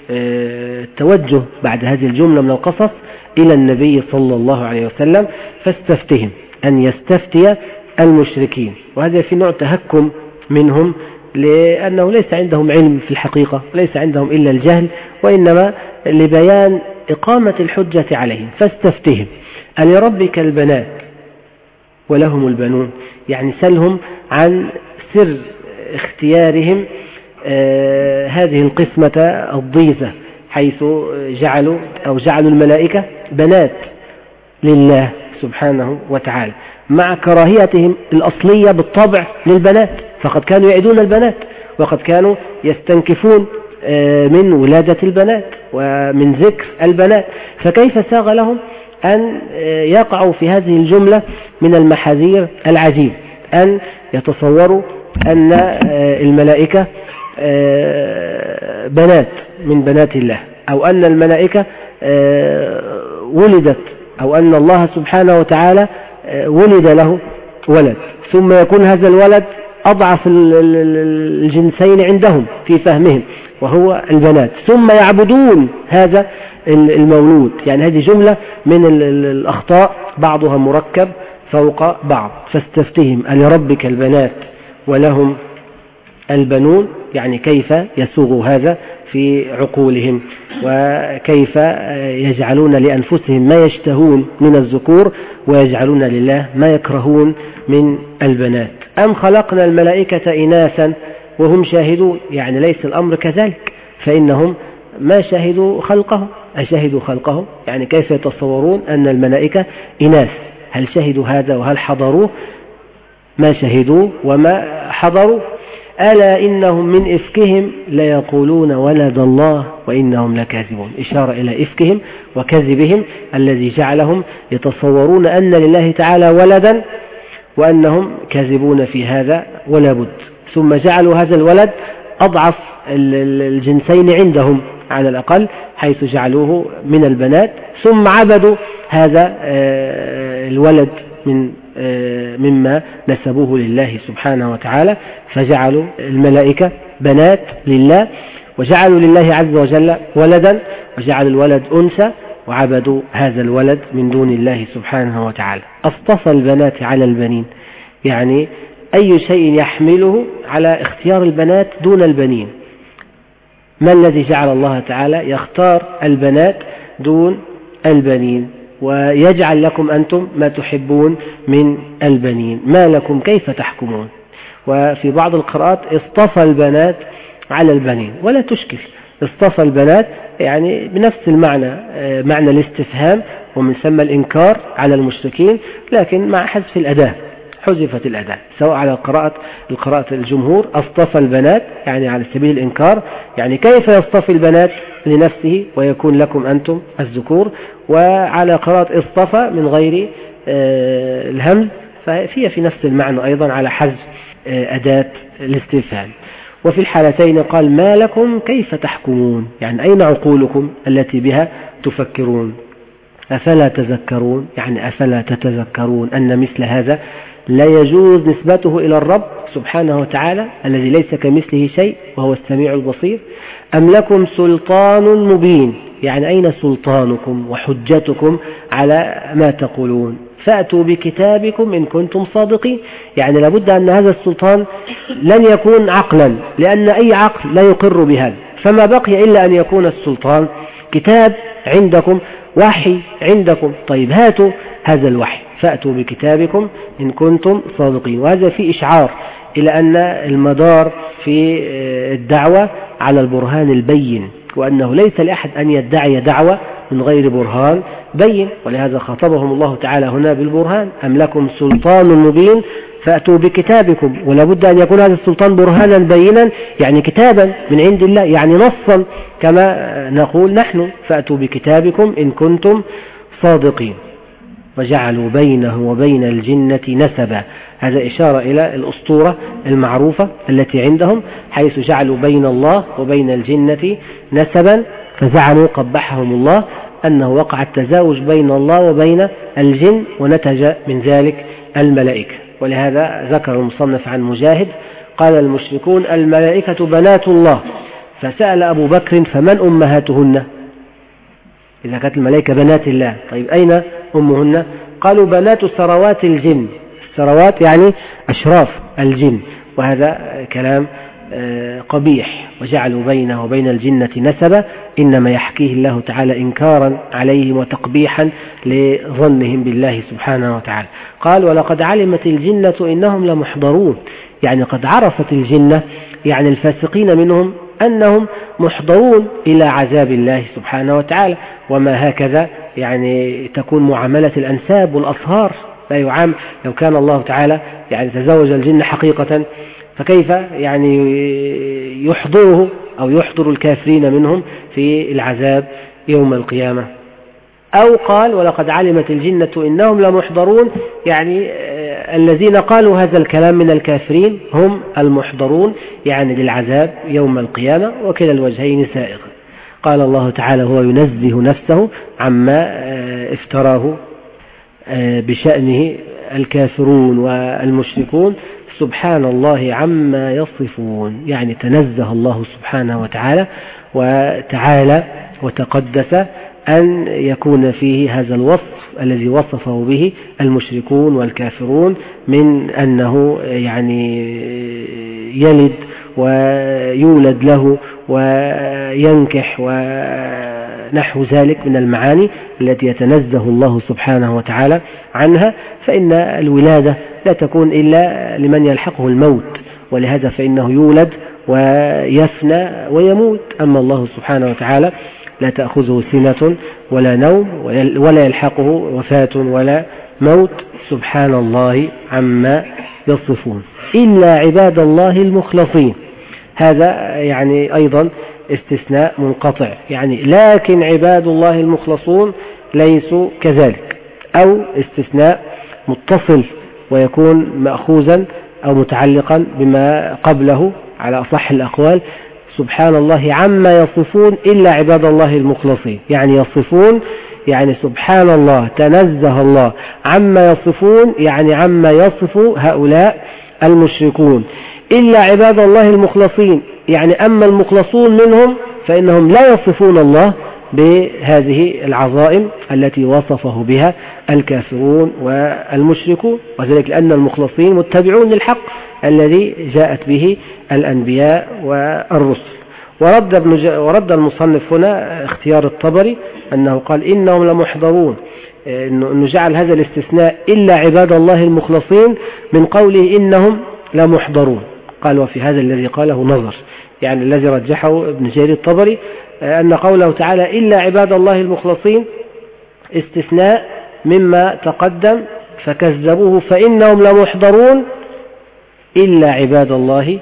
التوجه بعد هذه الجملة من القصص إلى النبي صلى الله عليه وسلم، فاستفتهم أن يستفتي المشركين، وهذا في نوع تهكم منهم لأنه ليس عندهم علم في الحقيقة، ليس عندهم إلا الجهل، وإنما لبيان إقامة الحجة عليهم. فاستفتهم ألربك البنات ولهم البنون، يعني سلهم عن سر اختيارهم هذه القسمة الضيزة، حيث جعلوا الملائكة بنات لله سبحانه وتعالى، مع كراهيتهم الأصلية بالطبع للبنات، فقد كانوا يعدون البنات وقد كانوا يستنكفون من ولادة البنات ومن ذكر البنات، فكيف ساغ لهم أن يقعوا في هذه الجملة من المحاذير العجيب، أن يتصوروا أن الملائكة بنات من بنات الله، أو أن الملائكة ولدت، أو أن الله سبحانه وتعالى ولد له ولد، ثم يكون هذا الولد أضعف الجنسين عندهم في فهمهم وهو البنات، ثم يعبدون هذا المولود. يعني هذه جملة من الأخطاء بعضها مركب فوق بعض. فاستفتهم ألربك البنات ولهم البنون، يعني كيف يسوغ هذا في عقولهم، وكيف يجعلون لأنفسهم ما يشتهون من الذكور ويجعلون لله ما يكرهون من البنات. أم خلقنا الملائكة إناثا وهم شاهدون، يعني ليس الأمر كذلك، فإنهم ما شهدوا خلقهم، أشهدوا خلقهم، يعني كيف يتصورون أن الملائكة إناث؟ هل شهدوا هذا وهل حضروه؟ ما شهدوا وما حضروا. ألا إنهم من إفكهم ليقولون ولد الله وإنهم لكاذبون، إشارة إلى إفكهم وكذبهم الذي جعلهم يتصورون أن لله تعالى ولدا وأنهم كاذبون في هذا ولا بد. ثم جعلوا هذا الولد أضعف الجنسين عندهم على الأقل، حيث جعلوه من البنات، ثم عبدوا هذا الولد مما نسبوه لله سبحانه وتعالى، فجعلوا الملائكة بنات لله، وجعلوا لله عز وجل ولدا، وجعلوا الولد أنثى، وعبدوا هذا الولد من دون الله سبحانه وتعالى. اصطفى البنات على البنين، يعني أي شيء يحمله على اختيار البنات دون البنين؟ ما الذي جعل الله تعالى يختار البنات دون البنين ويجعل لكم أنتم ما تحبون من البنين؟ ما لكم كيف تحكمون؟ وفي بعض القراءات اصطفى البنات على البنين، ولا تشكل، اصطفى البنات يعني بنفس المعنى، معنى الاستفهام، ومن ثم الإنكار على المشركين، لكن مع حذف الأداة، حذفت الأداة، سواء على القراءة الجمهور اصطفى البنات يعني على سبيل الإنكار، يعني كيف يصطفي البنات لنفسه ويكون لكم أنتم الذكور، وعلى قراءة اصطفى من غير الهمز، فهي في نفس المعنى أيضا على حذف أداة الاستفهام. وفي الحالتين قال ما لكم كيف تحكمون، يعني أين عقولكم التي بها تفكرون؟ أفلا تذكرون، يعني أفلا تتذكرون أن مثل هذا لا يجوز نسبته إلى الرب سبحانه وتعالى الذي ليس كمثله شيء وهو السميع البصير؟ أم لكم سلطان مبين، يعني أين سلطانكم وحجتكم على ما تقولون؟ فأتوا بكتابكم إن كنتم صادقين، يعني لابد أن هذا السلطان لن يكون عقلا، لأن أي عقل لا يقر بهذا، فما بقي إلا أن يكون السلطان كتاب عندكم، وحي عندكم. طيب هاتوا هذا الوحي، فأتوا بكتابكم إن كنتم صادقين. وهذا فيه إشعار إلى أن المدار في الدعوة على البرهان البين، وأنه ليس لأحد أن يدعي دعوة من غير برهان بين، ولهذا خاطبهم الله تعالى هنا بالبرهان. أم لكم سلطان مبين فأتوا بكتابكم، ولا بد أن يكون هذا السلطان برهانا بينا، يعني كتابا من عند الله، يعني نصا كما نقول نحن، فأتوا بكتابكم إن كنتم صادقين. وجعلوا بينه وبين الجنة نسبا، هذا إشارة إلى الأسطورة المعروفة التي عندهم، حيث جعلوا بين الله وبين الجنة نسبا، فزعموا قبحهم الله أنه وقع التزاوج بين الله وبين الجن، ونتج من ذلك الملائكة. ولهذا ذكر المصنف عن مجاهد قال المشركون الملائكة بنات الله، فسأل أبو بكر فمن أمهاتهن؟ إذا كانت الملائكة بنات الله، طيب أين أمهن؟ قالوا بنات سروات الجن، السروات يعني أشراف الجن، وهذا كلام قبيح. وجعلوا بينه وبين الجنة نسبا، إنما يحكيه الله تعالى إنكارا عليهم وتقبيحا لظنهم بالله سبحانه وتعالى. قال ولقد علمت الجنة إنهم لمحضرون، يعني قد عرفت الجنة يعني الفاسقين منهم أنهم محضرون إلى عذاب الله سبحانه وتعالى. وما هكذا يعني تكون معاملة الأنساب والأصهار، لا يعام. لو كان الله تعالى يعني تزوج الجن حقيقة فكيف يعني يحضره أو يحضر الكافرين منهم في العذاب يوم القيامة؟ أو قال ولقد علمت الجنة إنهم لمحضرون، يعني الذين قالوا هذا الكلام من الكافرين هم المحضرون يعني للعذاب يوم القيامة، وكلا الوجهين سائغ. قال الله تعالى هو ينزه نفسه عما افتراه بشأنه الكافرون والمشركون، سبحان الله عما يصفون، يعني تنزه الله سبحانه وتعالى وتعالى وتقدس أن يكون فيه هذا الوصف الذي وصفه به المشركون والكافرون من أنه يعني يلد ويولد له وينكح ونحو ذلك من المعاني التي يتنزه الله سبحانه وتعالى عنها. فإن الولادة لا تكون إلا لمن يلحقه الموت، ولهذا فإنه يولد ويفنى ويموت. أما الله سبحانه وتعالى لا تأخذه سنة ولا نوم ولا يلحقه وفاة ولا موت، سبحان الله عما يصفون، إلا عباد الله المخلصين. هذا يعني أيضا استثناء منقطع، يعني لكن عباد الله المخلصون ليسوا كذلك، أو استثناء متصل ويكون مأخوذا أو متعلقا بما قبله على أصح الأقوال. سبحان الله عما يصفون إلا عباد الله المخلصين، يعني يصفون يعني سبحان الله تنزه الله عما يصفون، يعني عما يصف هؤلاء المشركون، إلا عباد الله المخلصين، يعني أما المخلصون منهم فإنهم لا يصفون الله بهذه العظائم التي وصفه بها الكافرون والمشركون، وذلك لأن المخلصين متبعون للحق الذي جاءت به الأنبياء والرسل. ورد المصنف هنا اختيار الطبري أنه قال إنهم لمحضرون، أنه جعل هذا الاستثناء إلا عباد الله المخلصين من قوله إنهم لمحضرون. قال وفي هذا الذي قاله نظر، يعني الذي رجحه ابن جرير الطبري أن قوله تعالى إلا عباد الله المخلصين استثناء مما تقدم فكذبوه فإنهم لمحضرون إلا عباد الله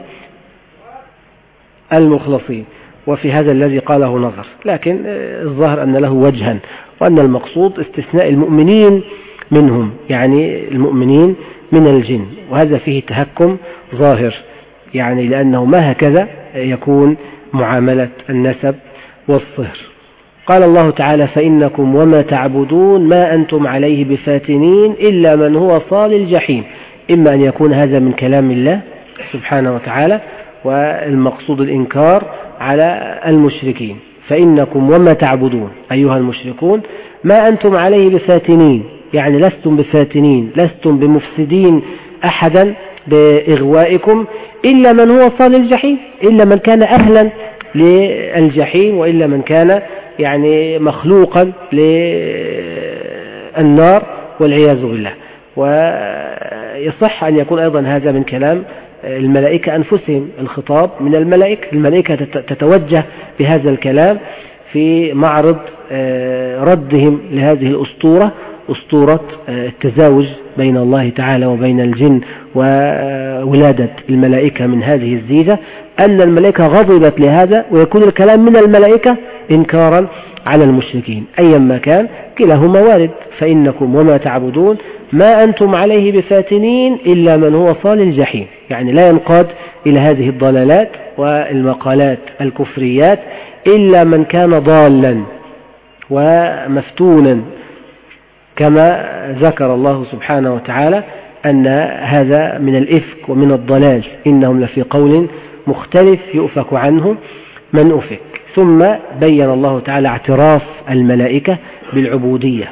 المخلصين، وفي هذا الذي قاله نظر. لكن الظاهر أن له وجها، وأن المقصود استثناء المؤمنين منهم، يعني المؤمنين من الجن، وهذا فيه تهكم ظاهر، يعني لأنه ما هكذا يكون معاملة النسب والصهر. قال الله تعالى فإنكم وما تعبدون ما أنتم عليه بفاتنين إلا من هو صال الجحيم. إما أن يكون هذا من كلام الله سبحانه وتعالى والمقصود الإنكار على المشركين. فإنكم وما تعبدون أيها المشركون ما أنتم عليه بفاتنين، يعني لستم بفاتنين، لستم بمفسدين أحدا بإغوائكم إلا من هو صال الجحيم، إلا من كان أهلا للجحيم، وإلا من كان يعني مخلوقا للنار والعياذ بالله. ويصح أن يكون أيضا هذا من كلام الملائكة أنفسهم، الخطاب من الملائكة تتوجه بهذا الكلام في معرض ردهم لهذه الأسطورة، أسطورة التزاوج بين الله تعالى وبين الجن وولادة الملائكة من هذه الزيجة، أن الملائكة غضبت لهذا، ويكون الكلام من الملائكة إنكارا على المشركين. أيما كان كلاهما وارد. فإنكم وما تعبدون ما أنتم عليه بفاتنين إلا من هو صال الجحيم، يعني لا ينقاد إلى هذه الضلالات والمقالات الكفريات إلا من كان ضالا ومفتونا، كما ذكر الله سبحانه وتعالى أن هذا من الإفك ومن الضلال، إنهم لفي قول مختلف يؤفك عنه من أفك. ثم بين الله تعالى اعتراف الملائكة بالعبودية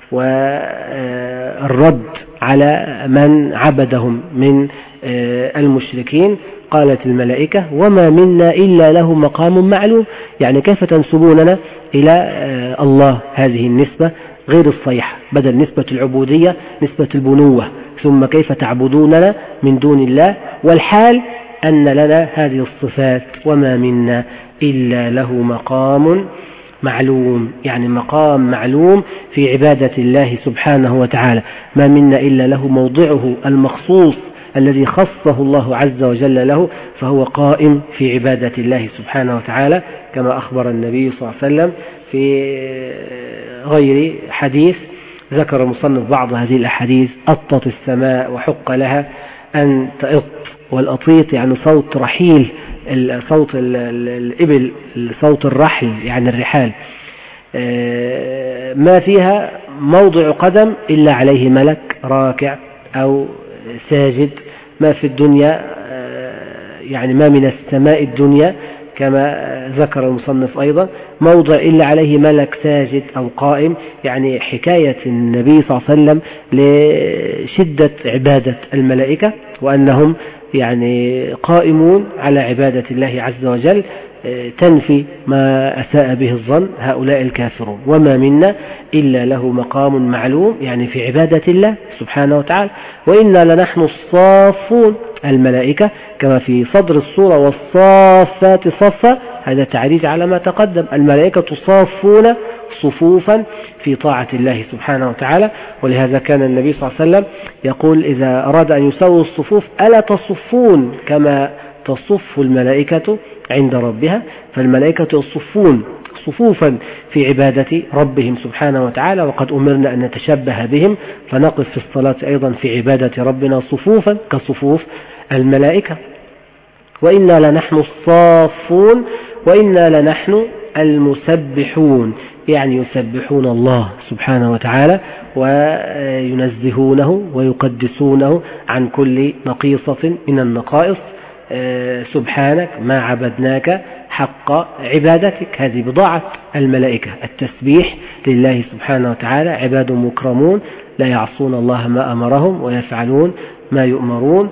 والرد على من عبدهم من المشركين. قالت الملائكة وما منا إلا له مقام معلوم، يعني كيف تنسبوننا إلى الله هذه النسبة غير الصحيحة، بدل نسبة العبودية نسبة البنوة، ثم كيف تعبدوننا من دون الله، والحال أن لنا هذه الصفات وما منا إلا له مقام معلوم، يعني مقام معلوم في عبادة الله سبحانه وتعالى، ما منا إلا له موضعه المخصوص الذي خصه الله عز وجل له، فهو قائم في عبادة الله سبحانه وتعالى كما أخبر النبي صلى الله عليه وسلم في غير حديث. ذكر المصنف بعض هذه الأحاديث: أطت السماء وحق لها أن تأط، والأطيط يعني صوت رحيل، صوت الإبل، صوت الرحل يعني الرحال، ما فيها موضع قدم إلا عليه ملك راكع أو ساجد. ما في الدنيا يعني ما من السماء الدنيا كما ذكر المصنف أيضا موضع إلا عليه ملك ساجد أو قائم، يعني حكاية النبي صلى الله عليه وسلم لشدة عبادة الملائكة وأنهم يعني قائمون على عبادة الله عز وجل، تنفي ما أساء به الظن هؤلاء الكافرون. وما منا إلا له مقام معلوم، يعني في عبادة الله سبحانه وتعالى. وإنا لنحن الصافون، الملائكة كما في صدر السورة والصافات صفا، هذا تعريج على ما تقدم، الملائكة صافون صفوفا في طاعة الله سبحانه وتعالى. ولهذا كان النبي صلى الله عليه وسلم يقول إذا أراد أن يسوي الصفوف: ألا تصفون كما تصف الملائكة عند ربها؟ فالملائكة يصفون صفوفا في عبادة ربهم سبحانه وتعالى، وقد أمرنا أن نتشبه بهم، فنقف في الصلاة أيضا في عبادة ربنا صفوفا كصفوف الملائكة. وإنا لنحن الصافون وإنا لنحن المسبحون، يعني يسبحون الله سبحانه وتعالى وينزهونه ويقدسونه عن كل نقيصة من النقائص. سبحانك ما عبدناك حق عبادتك، هذه بضاعة الملائكة، التسبيح لله سبحانه وتعالى، عباد مكرمون لا يعصون الله ما أمرهم ويفعلون ما يؤمرون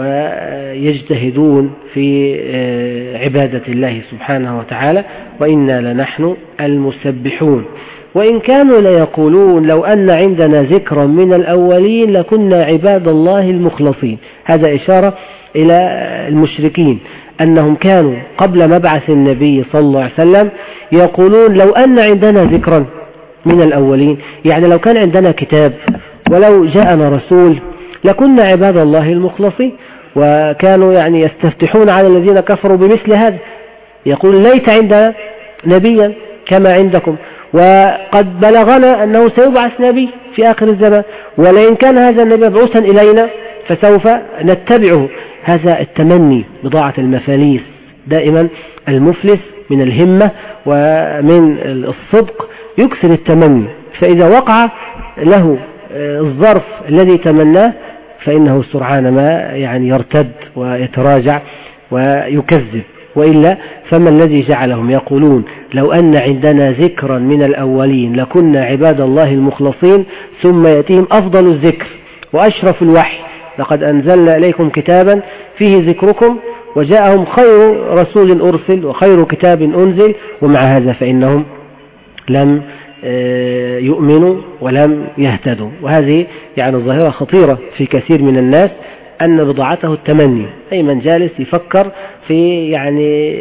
ويجتهدون في عبادة الله سبحانه وتعالى. وإنا لنحن المسبحون. وإن كانوا ليقولون لو أن عندنا ذكرا من الأولين لكنا عباد الله المخلصين، هذا إشارة إلى المشركين أنهم كانوا قبل مبعث النبي صلى الله عليه وسلم يقولون لو أن عندنا ذكرا من الأولين، يعني لو كان عندنا كتاب ولو جاءنا رسول لكنا عباد الله المخلصين. وكانوا يعني يستفتحون على الذين كفروا بمثل هذا، يقول ليت عندنا نبيا كما عندكم، وقد بلغنا أنه سيبعث نبي في آخر الزمان، ولئن كان هذا النبي مبعوثا إلينا فسوف نتبعه. هذا التمني بضاعة المفاليس. دائما المفلس من الهمة ومن الصدق يكثر التمني، فإذا وقع له الظرف الذي تمناه فإنه سرعان ما يعني يرتد ويتراجع ويكذب. وإلا فما الذي جعلهم يقولون لو أن عندنا ذكرا من الأولين لكنا عباد الله المخلصين، ثم يأتيهم أفضل الذكر وأشرف الوحي، لقد أنزلنا إليكم كتابا فيه ذكركم، وجاءهم خير رسول أرسل وخير كتاب أنزل، ومع هذا فإنهم لم يؤمنوا ولم يهتدوا. وهذه يعني ظاهرة خطيرة في كثير من الناس، أن بضاعته التمني، أي من جالس يفكر في يعني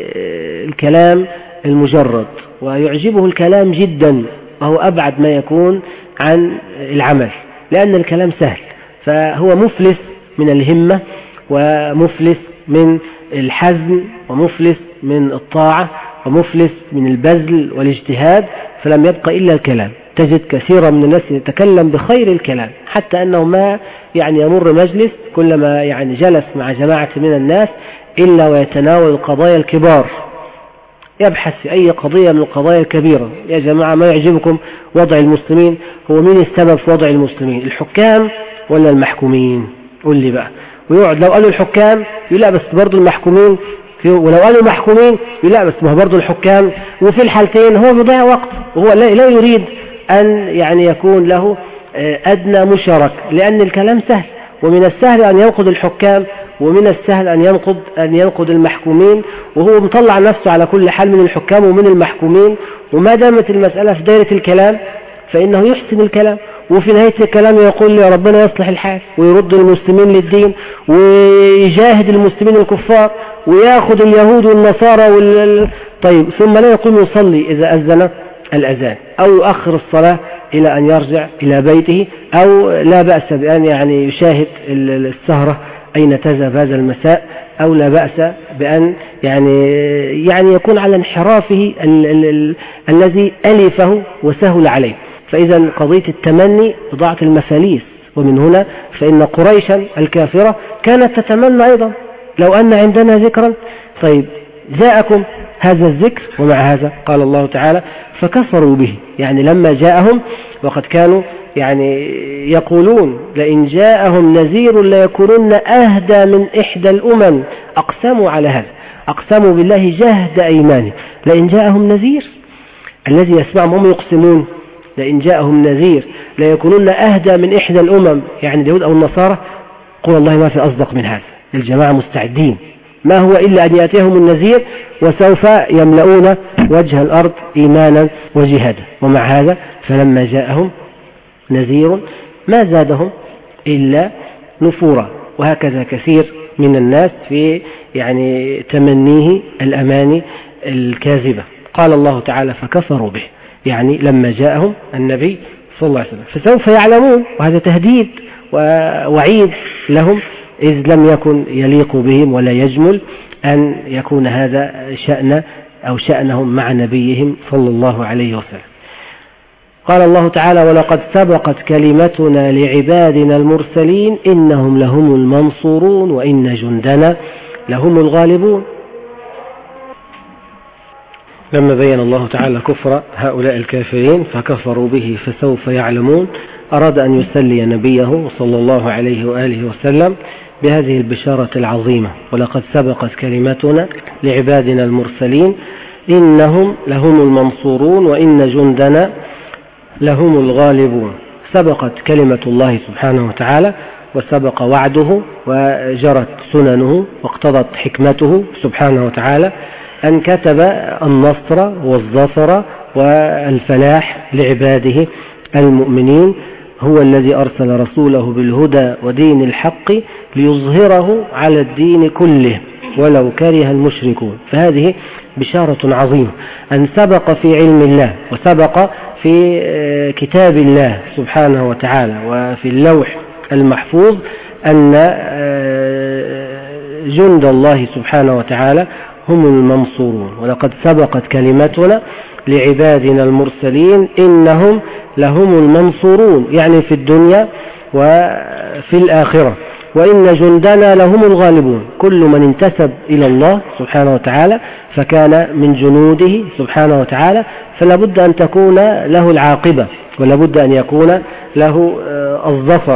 الكلام المجرد ويعجبه الكلام جدا، وهو أبعد ما يكون عن العمل، لأن الكلام سهل، فهو مفلس من الهمة ومفلس من الحزم ومفلس من الطاعة ومفلس من البذل والاجتهاد، فلم يبقى إلا الكلام. تجد كثيرا من الناس يتكلم بخير الكلام، حتى أنه ما يعني يمر مجلس كلما يعني جلس مع جماعة من الناس إلا ويتناول القضايا الكبار، يبحث في أي قضية من القضايا الكبيرة. يا جماعة ما يعجبكم وضع المسلمين؟ هو مين السبب في وضع المسلمين، الحكام ولا المحكومين؟ قل لي بقى. ويقعد لو قالوا الحكام يقول لا بس برضو المحكومين، ولو قالوا المحكومين يقول لا بس ما برضو الحكام. وفي الحالتين هو بيضيع وقت، وهو لا يريد أن يعني يكون له أدنى مشارك، لأن الكلام سهل، ومن السهل أن ينقض الحكام، ومن السهل أن ينقض المحكومين، وهو مطلع نفسه على كل حال من الحكام ومن المحكومين. وما دامت المسألة في دائرة الكلام فإنه يحسن الكلام، وفي نهاية الكلام يقول لي ربنا يصلح الحال، ويرد المسلمين للدين، ويجاهد المسلمين الكفار، ويأخذ اليهود والنصارى طيب، ثم لا يقوم يصلي إذا أذن الأذان، أو يؤخر الصلاة إلى أن يرجع إلى بيته، أو لا بأس بأن يعني يشاهد السهرة أين تذهب هذا المساء، أو لا بأس بأن يعني يكون على انحرافه الذي ألفه وسهل عليه. فإذا قضية التمني بضاعة المفاليس، ومن هنا فإن قريشا الكافرة كانت تتمنى أيضا لو أن عندنا ذكرا. طيب جاءكم هذا الذكر، ومع هذا قال الله تعالى فكفروا به، يعني لما جاءهم، وقد كانوا يعني يقولون لئن جاءهم نذير ليكونن أهدى من إحدى الأمم، أقسموا على هذا، أقسموا بالله جهد أيمانه، لئن جاءهم نذير. الذي يسمعهم هم يقسمون لئن جاءهم نذير ليكونن أهدى من إحدى الأمم، يعني اليهود أو النصارى. قول الله ما في أصدق من هذا، الجماعة مستعدين، ما هو إلا أن يأتيهم النذير وسوف يملؤون وجه الأرض إيمانا وجهادا. ومع هذا فلما جاءهم نذير ما زادهم إلا نفورا. وهكذا كثير من الناس في يعني تمنيه الأماني الكاذبة. قال الله تعالى فكفروا به، يعني لما جاءهم النبي صلى الله عليه وسلم فسوف يعلمون، وهذا تهديد ووعيد لهم، إذ لم يكن يليق بهم ولا يجمل أن يكون هذا شأن أو شأنهم مع نبيهم صلى الله عليه وسلم. قال الله تعالى ولقد سبقت كلمتنا لعبادنا المرسلين إنهم لهم المنصورون وإن جندنا لهم الغالبون. لما بين الله تعالى كفر هؤلاء الكافرين فكفروا به فسوف يعلمون، أراد أن يسلي نبيه صلى الله عليه وآله وسلم بهذه البشارة العظيمة ولقد سبقت كلمتنا لعبادنا المرسلين إنهم لهم المنصورون وإن جندنا لهم الغالبون. سبقت كلمة الله سبحانه وتعالى وسبق وعده وجرت سننه واقتضت حكمته سبحانه وتعالى أن كتب النصر والظفر والفلاح لعباده المؤمنين. هو الذي أرسل رسوله بالهدى ودين الحق ليظهره على الدين كله ولو كره المشركون. فهذه بشارة عظيمة أن سبق في علم الله وسبق في كتاب الله سبحانه وتعالى وفي اللوح المحفوظ أن جند الله سبحانه وتعالى هم المنصورون. ولقد سبقت كلمتنا لعبادنا المرسلين إنهم لهم المنصورون، يعني في الدنيا وفي الآخرة. وإن جندنا لهم الغالبون. كل من انتسب إلى الله سبحانه وتعالى فكان من جنوده سبحانه وتعالى، فلا بد أن تكون له العاقبة، ولا بد أن يكون له الظفر.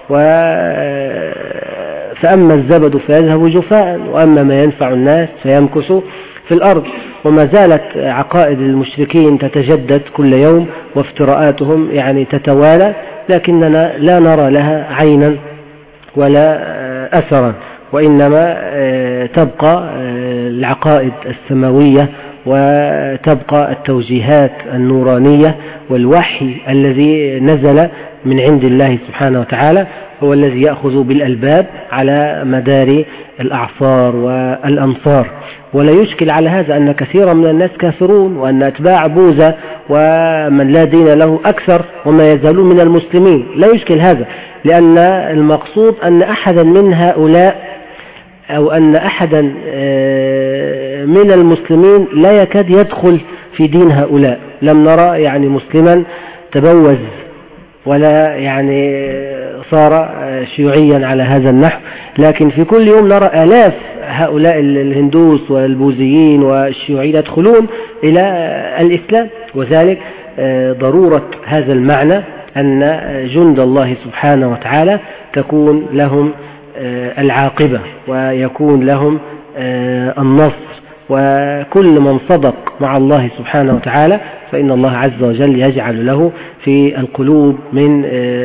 فأما الزبد فيذهب جفاء، وأما ما ينفع الناس فيمكث في الأرض. وما زالت عقائد المشركين تتجدد كل يوم، وافتراءاتهم يعني تتوالى، لكننا لا نرى لها عينا ولا أثرا، وإنما تبقى العقائد السماوية، وتبقى التوجيهات النورانية، والوحي الذي نزل من عند الله سبحانه وتعالى هو الذي يأخذ بالألباب على مدار الأعصار والأمصار. ولا يشكل على هذا أن كثيرا من الناس كافرون، وأن أتباع بوذا ومن لا دين له أكثر وما يزالون من المسلمين. لا يشكل هذا، لأن المقصود أن أحدا من هؤلاء أو أن أحدا من المسلمين لا يكاد يدخل في دين هؤلاء. لم نرى يعني مسلما تبوز ولا يعني صار شيوعيا على هذا النحو، لكن في كل يوم نرى آلاف هؤلاء الهندوس والبوذيين والشيوعيين يدخلون إلى الإسلام. وذلك ضرورة هذا المعنى أن جند الله سبحانه وتعالى تكون لهم العاقبة، ويكون لهم النصر. وكل من صدق مع الله سبحانه وتعالى فإن الله عز وجل يجعل له في القلوب من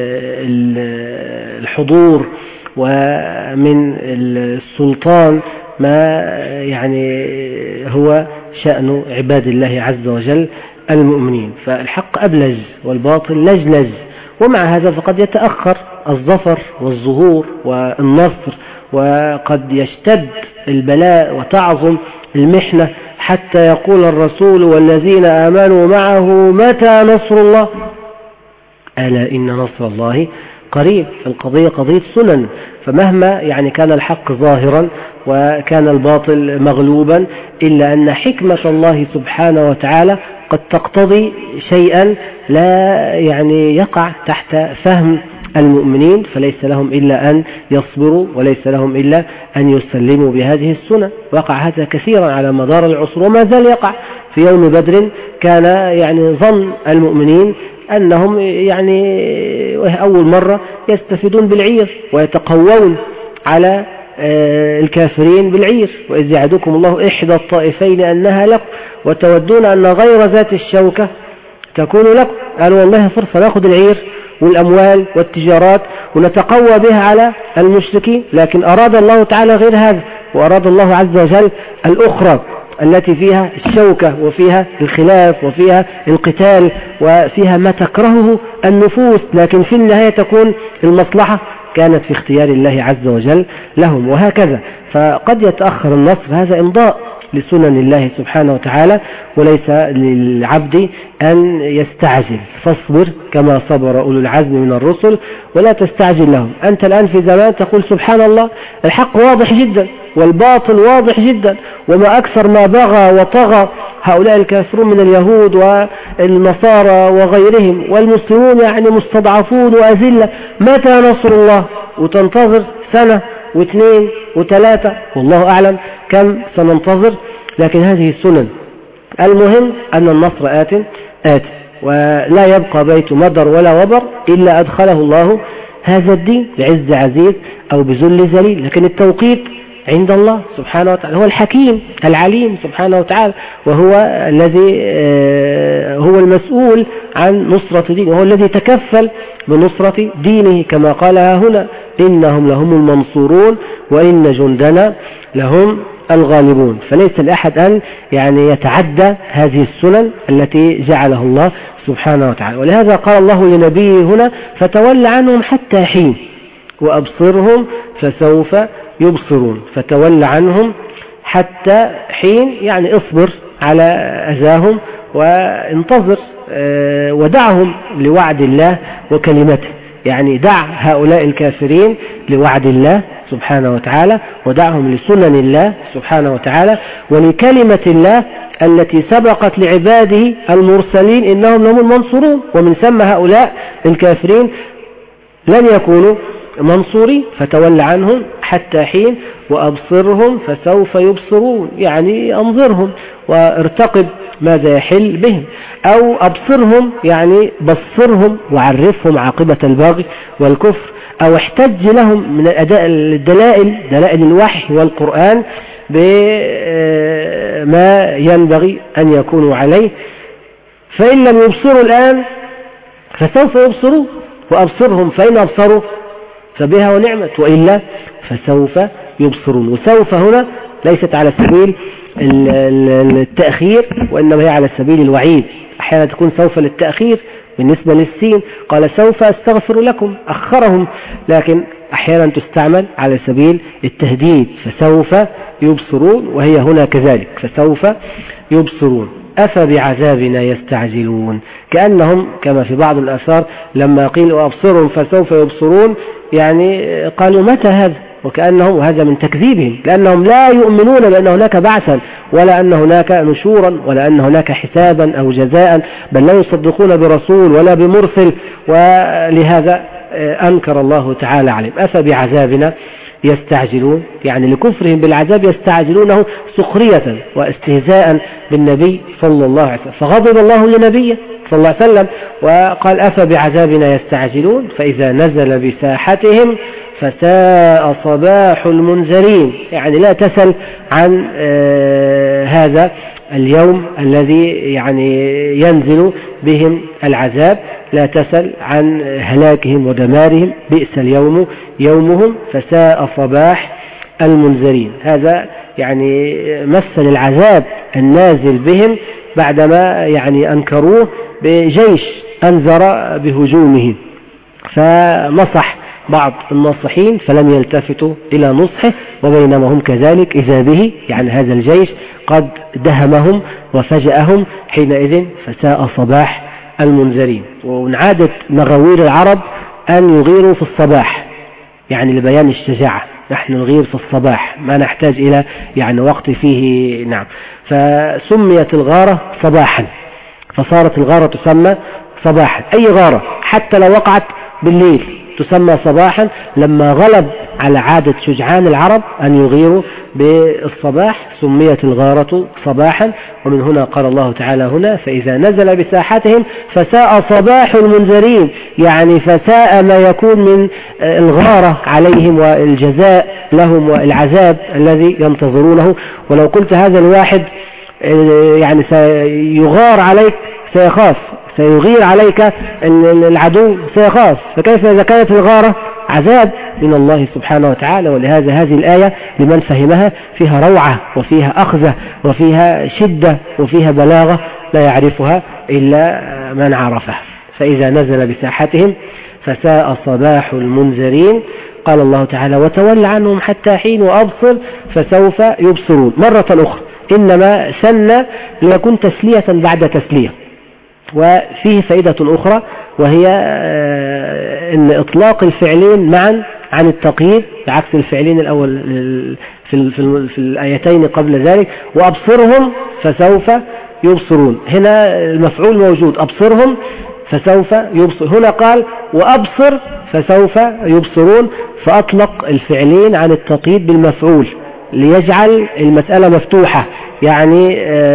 الحضور ومن السلطان ما يعني هو شأن عباد الله عز وجل المؤمنين. فالحق أبلج والباطل لجلج، ومع هذا فقد يتأخر الظفر والظهور والنصر، وقد يشتد البلاء وتعظم المحنة حتى يقول الرسول والذين آمنوا معه متى نصر الله، ألا إن نصر الله قريب. القضية قضية سنن، فمهما يعني كان الحق ظاهرا وكان الباطل مغلوبا، إلا أن حكمة الله سبحانه وتعالى قد تقتضي شيئا لا يعني يقع تحت فهم المؤمنين، فليس لهم إلا أن يصبروا، وليس لهم إلا أن يسلموا بهذه السنة. وقع هذا كثيرا على مدار العصور، وما زال يقع. في يوم بدر كان يعني ظن المؤمنين أنهم يعني أول مرة يستفيدون بالعير ويتقوون على الكافرين بالعير، وإذ يعدكم الله إحدى الطائفين أنها لكم وتودون أن غير ذات الشوكة تكون لكم. قالوا والله فرصة نأخذ العير والأموال والتجارات ونتقوى بها على المشركين، لكن أراد الله تعالى غير هذا، وأراد الله عز وجل الأخرى التي فيها الشوكة وفيها الخلاف وفيها القتال وفيها ما تكرهه النفوس، لكن في النهاية تكون المصلحة كانت في اختيار الله عز وجل لهم. وهكذا فقد يتأخر النصر، هذا إمضاء لسنن الله سبحانه وتعالى، وليس للعبد أن يستعجل. فاصبر كما صبر أولو العزم من الرسل ولا تستعجل لهم. أنت الآن في زمان تقول سبحان الله الحق واضح جدا والباطل واضح جدا، وما أكثر ما بغى وطغى هؤلاء الكافرون من اليهود والنصارى وغيرهم، والمسلمون يعني مستضعفون وأذلة. متى نصر الله؟ وتنتظر سنة واثنين وثلاثة، والله أعلم كم سننتظر، لكن هذه السنن. المهم أن النصر آت ولا يبقى بيت مدر ولا وبر إلا أدخله الله هذا الدين بعز عزيز أو بذل ذليل. لكن التوقيت عند الله سبحانه وتعالى، هو الحكيم العليم سبحانه وتعالى، وهو الذي هو المسؤول عن نصرة دينه، وهو الذي تكفل بنصرة دينه، كما قال هنا إنهم لهم المنصورون وإن جندنا لهم الغالبون. فليس لأحد أن يعني يتعدى هذه السنن التي جعلها الله سبحانه وتعالى. ولهذا قال الله لنبيه هنا فتول عنهم حتى حين وأبصرهم فسوف يبصرون. فتول عنهم حتى حين يعني اصبر على أذاهم وانتظر، ودعهم لوعد الله وكلمته، يعني دع هؤلاء الكافرين لوعد الله سبحانه وتعالى، ودعهم لسنن الله سبحانه وتعالى ولكلمة الله التي سبقت لعباده المرسلين إنهم لهم المنصورون. ومن ثم هؤلاء الكافرين لن يكونوا منصورين، فتول عنهم حتى حين وأبصرهم فسوف يبصرون، يعني أنظرهم وارتقب ماذا يحل بهم، أو أبصرهم يعني بصرهم وعرفهم عاقبة الباغي والكفر، أو احتج لهم من دلائل الوحي والقرآن بما ينبغي أن يكونوا عليه. فإن لم يبصروا الآن فسوف يبصروا، وأبصرهم فإن أبصروا فبها ونعمت، وإلا فسوف يبصرون. وسوف هنا ليست على سبيل التأخير، وإنما هي على سبيل الوعيد. أحيانا تكون سوف للتأخير بالنسبة للسين، قال سوف أستغفر لكم، أخرهم، لكن أحيانا تستعمل على سبيل التهديد، فسوف يبصرون، وهي هنا كذلك، فسوف يبصرون. أفبعذابنا يستعجلون، كأنهم كما في بعض الآثار لما قيل وأبصرهم فسوف يبصرون، يعني قالوا متى هذا، وكأنهم، وهذا من تكذيبهم، لأنهم لا يؤمنون بأن هناك بعثا، ولا أن هناك نشورا، ولا أن هناك حسابا أو جزاء، بل لا يصدقون برسول ولا بمرسل، ولهذا أنكر الله تعالى عليهم. أفبعذابنا يستعجلون، يعني لكفرهم بالعذاب يستعجلونه سخرية واستهزاء بالنبي صلى الله عليه وسلم، فغضب الله لنبيه صلى الله عليه وسلم وقال أفبعذابنا يستعجلون، فإذا نزل بساحتهم فساء صباح المنذرين، يعني لا تسل عن هذا اليوم الذي يعني ينزل بهم العذاب، لا تسل عن هلاكهم ودمارهم، بئس اليوم يومهم فساء صباح المنذرين. هذا يعني مثل العذاب النازل بهم بعدما يعني أنكروه بجيش أنذر بهجومه، فنصح بعض الناصحين فلم يلتفتوا إلى نصحه، وبينما هم كذلك إذا به يعني هذا الجيش قد دهمهم وفجأهم، حينئذ فساء صباح المنذرين. ومن عادة مغاوير العرب أن يغيروا في الصباح، يعني لبيان الشجاعة، نحن نغير في الصباح ما نحتاج إلى يعني وقت فيه، نعم، فسميت الغارة صباحا، فصارت الغارة تسمى صباحا، أي غارة حتى لو وقعت بالليل تسمى صباحا، لما غلب على عادة شجعان العرب أن يغيروا بالصباح سميت الغارة صباحا. ومن هنا قال الله تعالى هنا فإذا نزل بساحتهم فساء صباح المنذرين، يعني فساء ما يكون من الغارة عليهم والجزاء لهم والعذاب الذي ينتظرونه. ولو قلت هذا الواحد يعني سيغار عليك سيخاف، سيغير عليك العدو سيخاف، فكيف إذا كانت الغارة عذاب من الله سبحانه وتعالى؟ ولهذا هذه الآية لمن فهمها فيها روعة وفيها أخذة وفيها شدة وفيها بلاغة لا يعرفها إلا من عرفها. فإذا نزل بساحتهم فساء صباح المنذرين، قال الله تعالى وتول عنهم حتى حين وأبصر فسوف يبصرون. مرة أخرى إنما سن ليكون تسلية بعد تسلية. وفيه فائدة أخرى، وهي أن إطلاق الفعلين معا عن التقييد بعكس الفعلين الأول في الآيتين قبل ذلك، وأبصرهم فسوف يبصرون، هنا المفعول موجود أبصرهم فسوف يبصر، هنا قال وأبصر فسوف يبصرون، فأطلق الفعلين عن التقييد بالمفعول ليجعل المسألة مفتوحة، يعني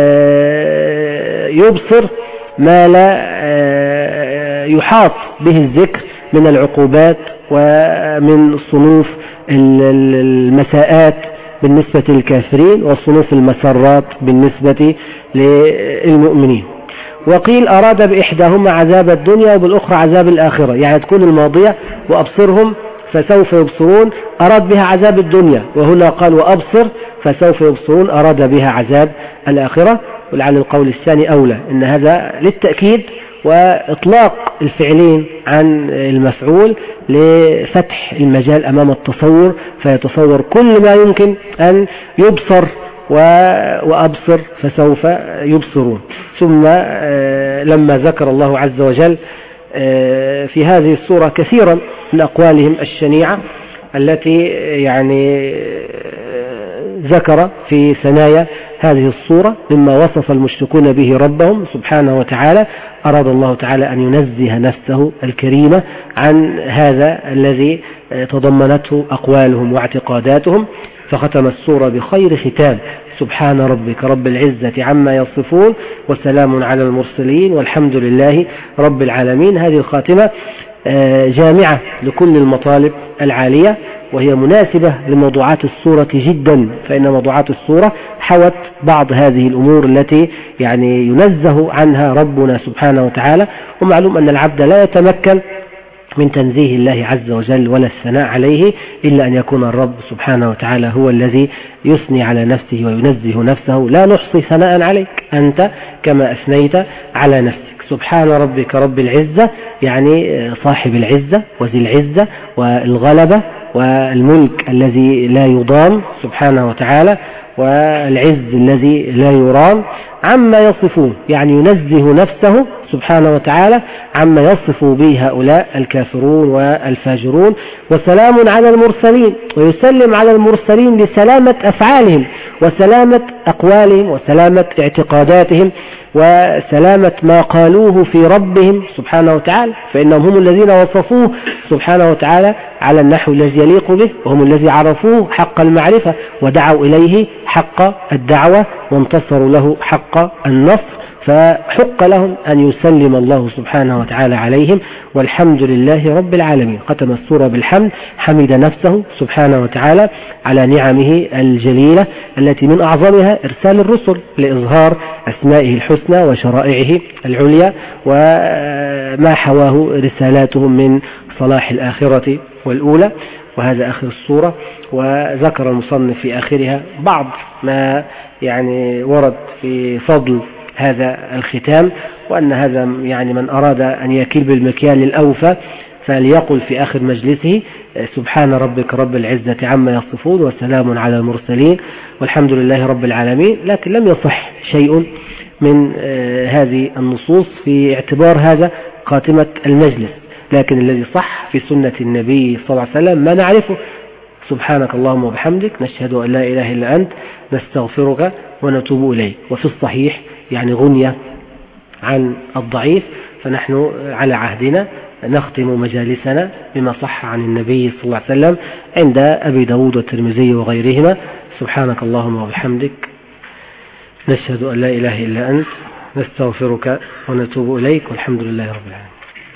يبصر ما لا يحاط به الذكر من العقوبات ومن صنوف المساءات بالنسبة للكافرين وصنوف المسرات بالنسبة للمؤمنين. وقيل أراد بإحداهما عذاب الدنيا وبالأخرى عذاب الآخرة، يعني تكون الماضية وأبصرهم فسوف يبصرون أراد بها عذاب الدنيا، وهنا قال وأبصر فسوف يبصرون أراد بها عذاب الآخرة. ولعل القول الثاني أولى، إن هذا للتأكيد وإطلاق الفعلين عن المفعول لفتح المجال أمام التصور، فيتصور كل ما يمكن أن يبصر وأبصر فسوف يبصرون. ثم لما ذكر الله عز وجل في هذه السورة كثيرا من أقوالهم الشنيعة التي يعني ذكر في ثنايا هذه الصورة مما وصف المشركون به ربهم سبحانه وتعالى، أراد الله تعالى أن ينزه نفسه الكريمة عن هذا الذي تضمنته أقوالهم واعتقاداتهم، فختم السورة بخير ختام: سبحان ربك رب العزة عما يصفون وسلام على المرسلين والحمد لله رب العالمين. هذه الخاتمة جامعة لكل المطالب العالية، وهي مناسبة لموضوعات السورة جدا، فإن موضوعات السورة حوت بعض هذه الأمور التي يعني ينزه عنها ربنا سبحانه وتعالى. ومعلوم أن العبد لا يتمكن من تنزيه الله عز وجل ولا الثناء عليه إلا أن يكون الرب سبحانه وتعالى هو الذي يثني على نفسه وينزه نفسه. لا نحصي ثناء عليك أنت كما أثنيت على نفسك. سبحان ربك رب العزة يعني صاحب العزة وذي العزة والغلبة والملك الذي لا يضام سبحانه وتعالى، والعز الذي لا يرام، عما يصفون، يعني ينزه نفسه سبحانه وتعالى عما يصف به هؤلاء الكافرون والفاجرون. وسلام على المرسلين، ويسلم على المرسلين لسلامة أفعالهم وسلامة أقوالهم وسلامة اعتقاداتهم وسلامة ما قالوه في ربهم سبحانه وتعالى، فإنهم هم الذين وصفوه سبحانه وتعالى على النحو الذي يليق به، وهم الذي عرفوه حق المعرفة ودعوا إليه حق الدعوة وانتصروا له حق النصر، فحق لهم أن يسلم الله سبحانه وتعالى عليهم. والحمد لله رب العالمين. ختم السورة بالحمد، حمد نفسه سبحانه وتعالى على نعمه الجليلة التي من أعظمها إرسال الرسل لإظهار أسمائه الحسنى وشرائعه العليا وما حواه رسالاتهم من صلاح الآخرة والأولى. وهذا آخر السورة. وذكر المصنف في آخرها بعض ما يعني ورد في فضل هذا الختام، وأن هذا يعني من أراد أن يكيل بالمكيال الأوفى فليقل في آخر مجلسه: سبحان ربك رب العزة عما يصفون وسلام على المرسلين والحمد لله رب العالمين. لكن لم يصح شيء من هذه النصوص في اعتبار هذا خاتمة المجلس، لكن الذي صح في سنة النبي صلى الله عليه وسلم ما نعرفه: سبحانك اللهم وبحمدك نشهد أن لا إله إلا أنت نستغفرك ونتوب إليك. وفي الصحيح يعني غنية عن الضعيف، فنحن على عهدنا نختم مجالسنا بما صح عن النبي صلى الله عليه وسلم عند أبي داود والترمذي وغيرهما: سبحانك اللهم وبحمدك نشهد أن لا إله إلا أنت نستغفرك ونتوب إليك والحمد لله رب العالمين.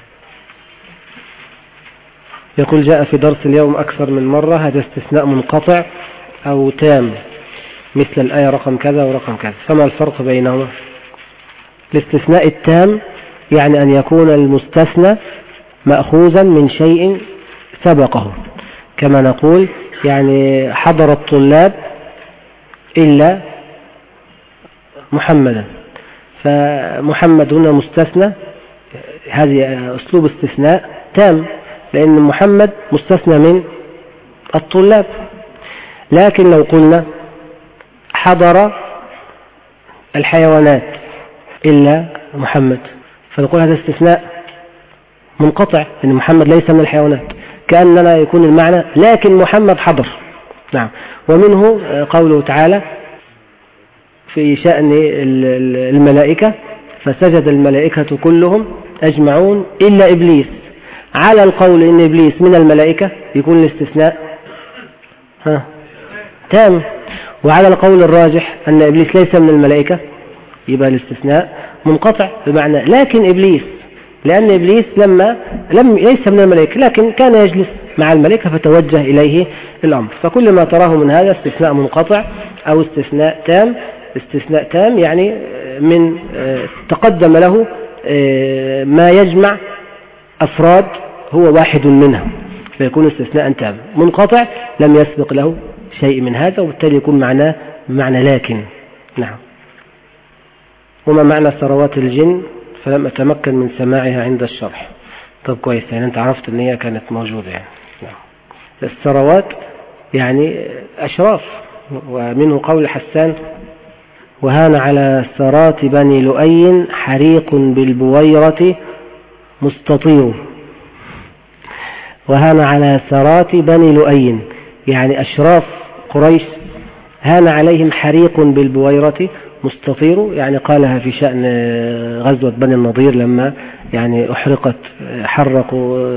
يقول: جاء في درس اليوم أكثر من مرة هذا استثناء منقطع أو تام مثل الآية رقم كذا ورقم كذا، فما الفرق بينهما؟ الاستثناء التام يعني أن يكون المستثنى مأخوذا من شيء سبقه، كما نقول يعني حضر الطلاب إلا محمدا، فمحمد هنا مستثنى، هذه أسلوب استثناء تام لأن محمد مستثنى من الطلاب. لكن لو قلنا حضر الحيوانات إلا محمد فنقول هذا استثناء منقطع لأن محمد ليس من الحيوانات، كأننا يكون المعنى لكن محمد حضر. نعم. ومنه قوله تعالى في شأن الملائكة: فسجد الملائكة كلهم أجمعون إلا إبليس. على القول إن إبليس من الملائكة يكون الاستثناء تام، وعلى القول الراجح أن إبليس ليس من الملائكة يبقى الاستثناء منقطع، بمعنى لكن إبليس، لأن إبليس ليس من الملائكة لكن كان يجلس مع الملائكة فتوجه إليه الأمر. فكل ما تراه من هذا استثناء منقطع أو استثناء تام. استثناء تام يعني من تقدم له ما يجمع أفراد هو واحد منها فيكون استثناء تام. منقطع لم يسبق له شيء من هذا وبالتالي يكون معناه معنى لكن. نعم. وما معنى ثروات الجن فلم أتمكن من سماعها عند الشرح. طب كويس، يعني أنت عرفت أن هي كانت موجودة يعني. نعم. الثروات يعني أشراف، ومنه قول حسان: وهان على ثرات بني لؤي حريق بالبويرة مستطير. وهان على ثرات بني لؤي يعني أشراف قريش هان عليهم حريق بالبويرة مستطير، يعني قالها في شأن غزوة بني النضير لما يعني أحرقت، حرقوا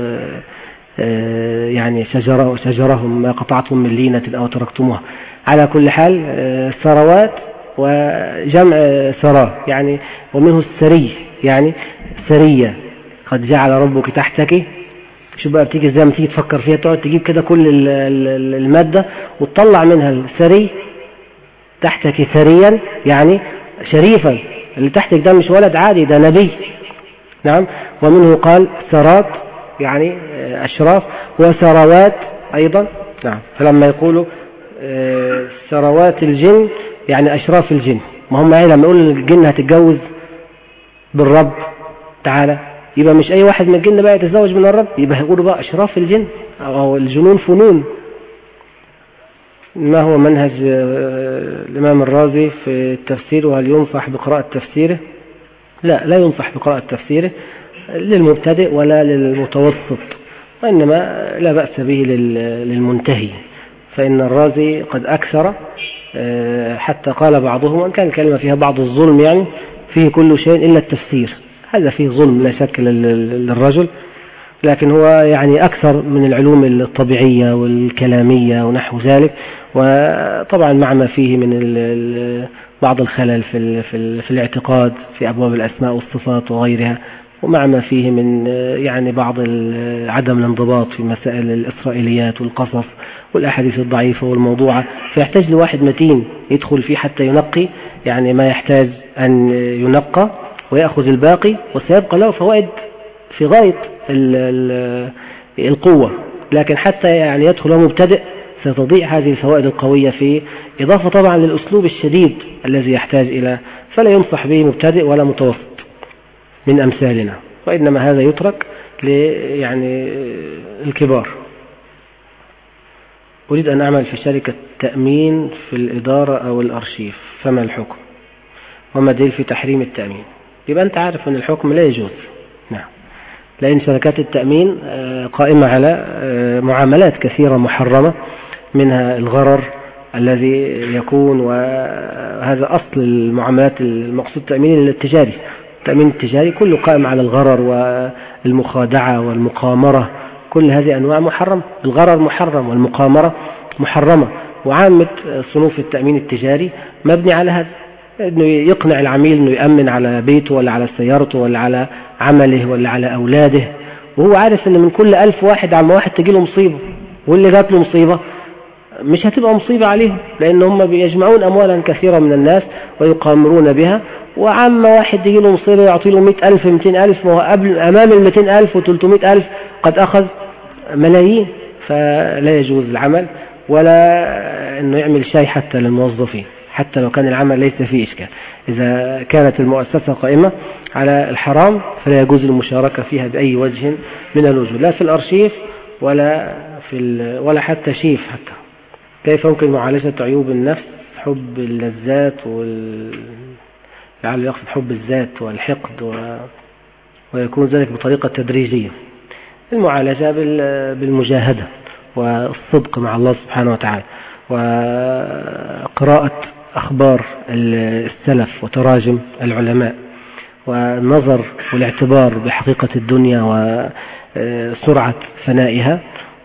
يعني شجرهم ما قطعتم من لينة أو تركتموها. على كل حال ثروات وجمع ثراء يعني، ومنه السري يعني سرية، قد جعل ربك تحتك. شو بقى بتيجي زي ما تيجي تفكر فيها، تقعد تجيب كده كل المادة وتطلع منها السري. تحتك ثريا يعني شريفا، اللي تحتك ده مش ولد عادي، ده نبي. نعم. ومنه قال ثرات يعني أشراف، وثروات أيضا. نعم. فلما يقولوا ثروات الجن يعني أشراف الجن، ما هم يعني لما يقول الجن هتتجوز بالرب تعالى، يبقى مش أي واحد من الجن بقى يتزوج من الرب، يبقى يقولوا بقى أشراف الجن أو الجنون فنون. ما هو منهج الإمام الرازي في التفسير، وهل ينصح بقراءة تفسيره؟ لا ينصح بقراءة تفسيره للمبتدئ ولا للمتوسط، وإنما لا بأس به للمنتهي، فإن الرازي قد أكثر، حتى قال بعضهم وإن كان الكلمة فيها بعض الظلم يعني، فيه كل شيء إلا التفسير. هذا فيه ظلم لا شك للرجل، لكن هو يعني أكثر من العلوم الطبيعية والكلامية ونحو ذلك، وطبعا مع ما فيه من بعض الخلل في الاعتقاد في أبواب الأسماء والصفات وغيرها، ومع ما فيه من يعني بعض عدم الانضباط في مسائل الإسرائيليات والقصص والأحاديث الضعيفة والموضوعة، فيحتاج لواحد متين يدخل فيه حتى ينقي يعني ما يحتاج أن ينقى ويأخذ الباقي، وسيبقى له فوائد في غاية القوة. لكن حتى يعني يدخل مبتدئ ستضيع هذه الفوائد القوية، في إضافة طبعا للأسلوب الشديد الذي يحتاج إلى، فلا ينصح به مبتدئ ولا متوسط من أمثالنا، وإنما هذا يترك يعني الكبار. أريد أن أعمل في شركة تأمين في الإدارة أو الأرشيف، فما الحكم وما دليل في تحريم التأمين؟ يبقى أنت عارف أن الحكم لا يجوز. نعم. لأن شركات التأمين قائمة على معاملات كثيرة محرمة، منها الغرر الذي يكون، وهذا أصل المعاملات المقصود التأمين التجاري. التأمين التجاري كله قائم على الغرر والمخادعة والمقامرة، كل هذه أنواع محرمة. الغرر محرم والمقامرة محرمة، وعامة صنوف التأمين التجاري مبني على هذا، انه يقنع العميل انه يأمن على بيته ولا على سيارته ولا على عمله ولا على أولاده، وهو عارف ان من كل 1000 واحد عم واحد تجي له مصيبة، واللي جات له مصيبة مش هتبقى مصيبة عليهم، لأن هم بيجمعون أموالا كثيرة من الناس ويقامرون بها، وعم واحد يجي له مصيبة يعطي له 100,000 200,000، وهو أمام 200,000 و300,000 قد أخذ ملايين. فلا يجوز العمل ولا أنه يعمل شيء حتى للموظفين، حتى لو كان العمل ليس فيه إشكال. إذا كانت المؤسسة قائمة على الحرام فلا يجوز المشاركة فيها بأي وجه من الوجوه، لا في الأرشيف ولا حتى شيف. حتى كيف يمكن معالجة عيوب النفس، حب اللذات لعله يقصد حب الذات والحقد ويكون ذلك بطريقة تدريجية؟ المعالجة بالمجاهدة والصدق مع الله سبحانه وتعالى، وقراءة أخبار السلف وتراجم العلماء، والنظر والاعتبار بحقيقة الدنيا وسرعة فنائها،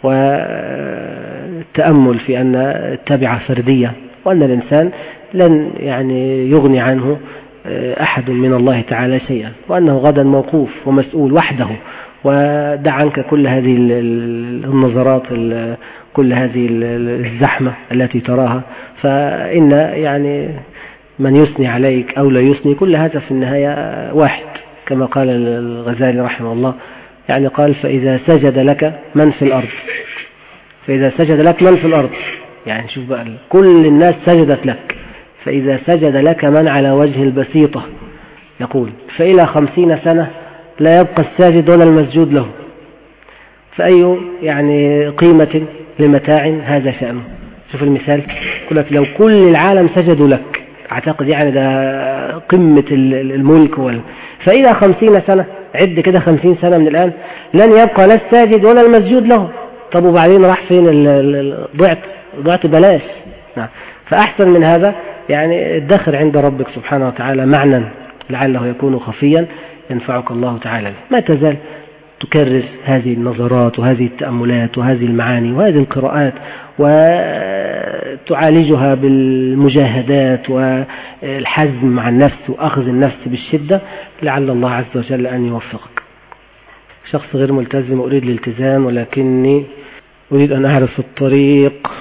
والتأمل في أن التبعة فردية، وأن الإنسان لن يعني يغني عنه أحد من الله تعالى شيئا، وأنه غدا موقوف ومسؤول وحده. ودع عنك كل هذه النظرات، كل هذه الزحمة التي تراها، فإن يعني من يثني عليك أو لا يثني كل هذا في النهاية واحد، كما قال الغزالي رحمه الله، يعني قال فإذا سجد لك من في الأرض، فإذا سجد لك من في الأرض، يعني شوف بقى كل الناس سجدت لك، فإذا سجد لك من على وجه البسيطة، يقول فإلى 50 سنة لا يبقى الساجد ولا المسجود له، فأي يعني قيمة لمتاع هذا شأنه. شوف المثال، يقول لك لو كل العالم سجدوا لك، أعتقد يعني ده قمة الملك فإلى 50 سنة، عد كده 50 سنة من الآن، لن يبقى لا الساجد ولا المسجود له. طب وبعدين راح فين؟ ضعت بلاش. فأحسن من هذا يعني ادخر عند ربك سبحانه وتعالى معنى لعله يكون خفيا ينفعك الله تعالى. ما تزال تكرر هذه النظرات وهذه التأملات وهذه المعاني وهذه القراءات، وتعالجها بالمجاهدات والحزم مع النفس وأخذ النفس بالشدة، لعل الله عز وجل أن يوفقك. شخص غير ملتزم أريد الالتزام ولكني أريد أن أعرف الطريق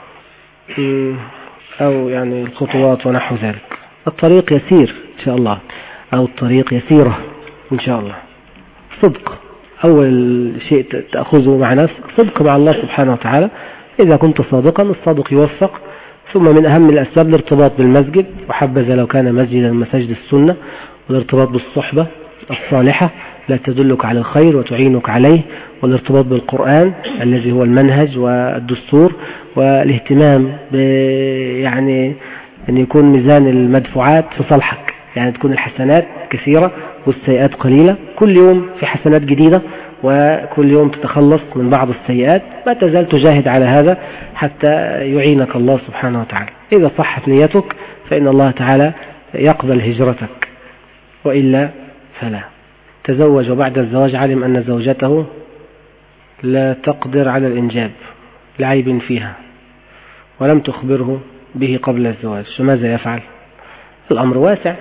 أو يعني الخطوات ونحو ذلك. الطريق يسير إن شاء الله، أو الطريق يسيرة إن شاء الله. صدق أول شيء تأخذه مع نفسك، صدق مع الله سبحانه وتعالى. إذا كنت صادقا الصادق يوفق. ثم من أهم الأسباب الارتباط بالمسجد، وحبذا لو كان مسجدا مساجد السنة، والارتباط بالصحبة الصالحة لا تدلك على الخير وتعينك عليه، والارتباط بالقرآن الذي هو المنهج والدستور، والاهتمام يعني أن يكون ميزان المدفوعات في صالحك، يعني تكون الحسنات كثيرة والسيئات قليلة، كل يوم في حسنات جديدة وكل يوم تتخلص من بعض السيئات. ما تزال تجاهد على هذا حتى يعينك الله سبحانه وتعالى. إذا صحت نيتك فإن الله تعالى يقبل هجرتك، وإلا فلا. تزوج وبعد الزواج علم أن زوجته لا تقدر على الإنجاب لعيب فيها ولم تخبره به قبل الزواج، فماذا يفعل؟ الأمر واسع.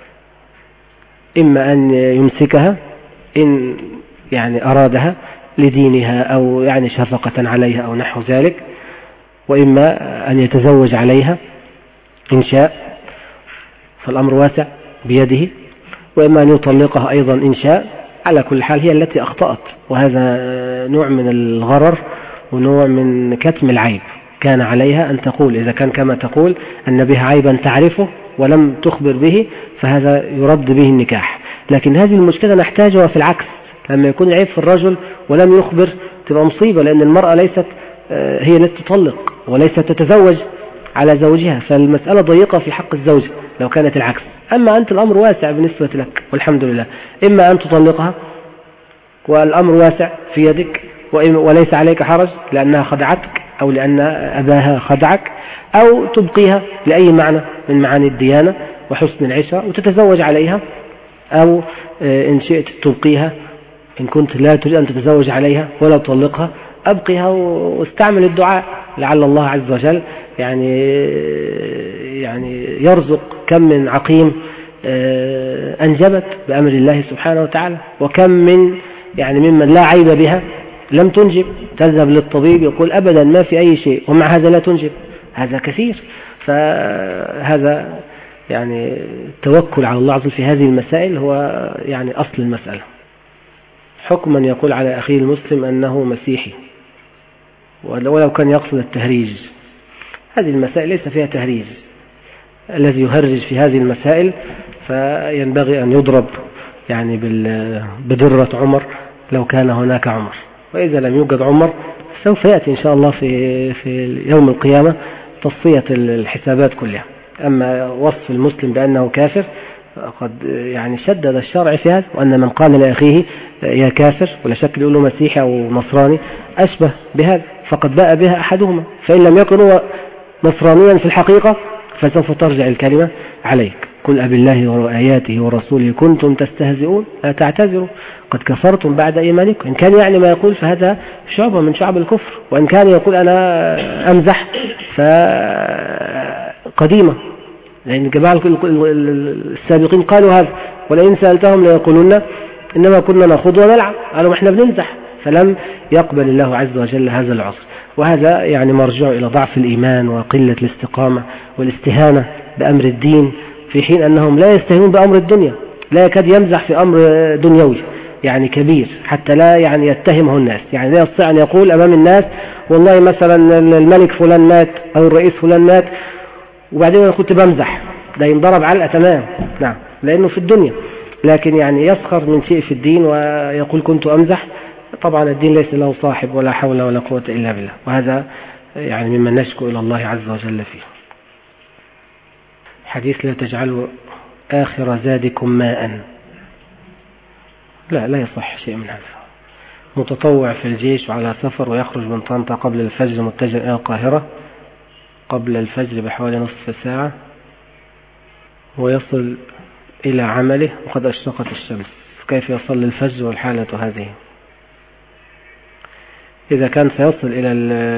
إما أن يمسكها إن يعني أرادها لدينها أو يعني شفقة عليها أو نحو ذلك، وإما أن يتزوج عليها إن شاء، فالأمر واسع بيده، وإما أن يطلقها أيضا إن شاء. على كل حال هي التي أخطأت، وهذا نوع من الغرر ونوع من كتم العيب. كان عليها أن تقول، إذا كان كما تقول أن بها عيبا تعرفه ولم تخبر به، فهذا يرد به النكاح. لكن هذه المشكلة نحتاجها في العكس، لما يكون العيب في الرجل ولم يخبر تبقى مصيبة، لأن المرأة ليست هي التي تطلق وليست تتزوج على زوجها، فالمسألة ضيقة في حق الزوج لو كانت العكس. أما أنت الأمر واسع بالنسبة لك والحمد لله، إما أن تطلقها والأمر واسع في يدك وليس عليك حرج لأنها خدعتك أو لأن أباها خدعك، أو تبقيها لأي معنى من معاني الديانة وحسن العشرة وتتزوج عليها، أو إن شئت تبقيها إن كنت لا تريد أن تتزوج عليها ولا تطلقها، أبقيها واستعمل الدعاء لعل الله عز وجل يعني يرزق. كم من عقيم أنجبت بأمر الله سبحانه وتعالى، وكم من يعني ممن لا عيب بها لم تنجب، تذهب للطبيب يقول أبدا ما في أي شيء ومع هذا لا تنجب، هذا كثير. فهذا يعني التوكل على الله عز وجل في هذه المسائل هو يعني أصل المسألة. حكم من يقول على أخيه المسلم أنه مسيحي ولو كان يقصد التهريج، هذه المسائل ليس فيها تهريج. الذي يهرج في هذه المسائل فينبغي أن يضرب يعني بدرة عمر لو كان هناك عمر، وإذا لم يوجد عمر سوف يأتي إن شاء الله في يوم القيامة تصفية الحسابات كلها. أما وصف المسلم بأنه كافر قد يعني شدد الشرع في هذا، وأن من قال لأخيه يا كافر ولا شك يقول له مسيحي أو نصراني أشبه بهذا، فقد باء بها أحدهما، فإن لم يكن هو نصرانيا في الحقيقة فسوف ترجع الكلمة عليك. قل أبي الله وآياته ورسوله كنتم تستهزئون لا تعتذروا قد كفرتم بعد إيمانكم. إن كان يعني ما يقول فهذا شعبة من شعب الكفر، وإن كان يقول أنا أمزح فقديمة، لأن جماعة السابقين قالوا هذا، ولئن سألتهم ليقولون إنما كنا نخوض ونلعب، قالوا إحنا بنمزح، فلم يقبل الله عز وجل هذا العصر. وهذا يعني مرجع إلى ضعف الإيمان وقلة الاستقامة والاستهانة بأمر الدين، في حين أنهم لا يستهينون بأمر الدنيا، لا يكاد يمزح في أمر دنيوي يعني كبير حتى لا يعني يتهمه الناس. يعني لا يستطيع أن يقول أمام الناس والله مثلا الملك فلان مات أو الرئيس فلان مات وبعدين أنا كنت بمزح، ده ينضرب علقة تمام. نعم، لأنه في الدنيا، لكن يعني يسخر من شيء في الدين ويقول كنت أمزح، طبعا الدين ليس له صاحب ولا حول ولا قوة إلا بالله، وهذا يعني مما نشكو إلى الله عز وجل فيه. حديث لا تجعلوا آخر زادكم ماء، لا يصح شيء من هذا. متطوع في الجيش وعلى سفر ويخرج من طنطا قبل الفجر متجه إلى القاهرة، قبل الفجر بحوالي نصف ساعة ويصل إلى عمله وقد أشرقت الشمس، كيف يصل الفجر والحالة هذه؟ إذا كان سيصل إلى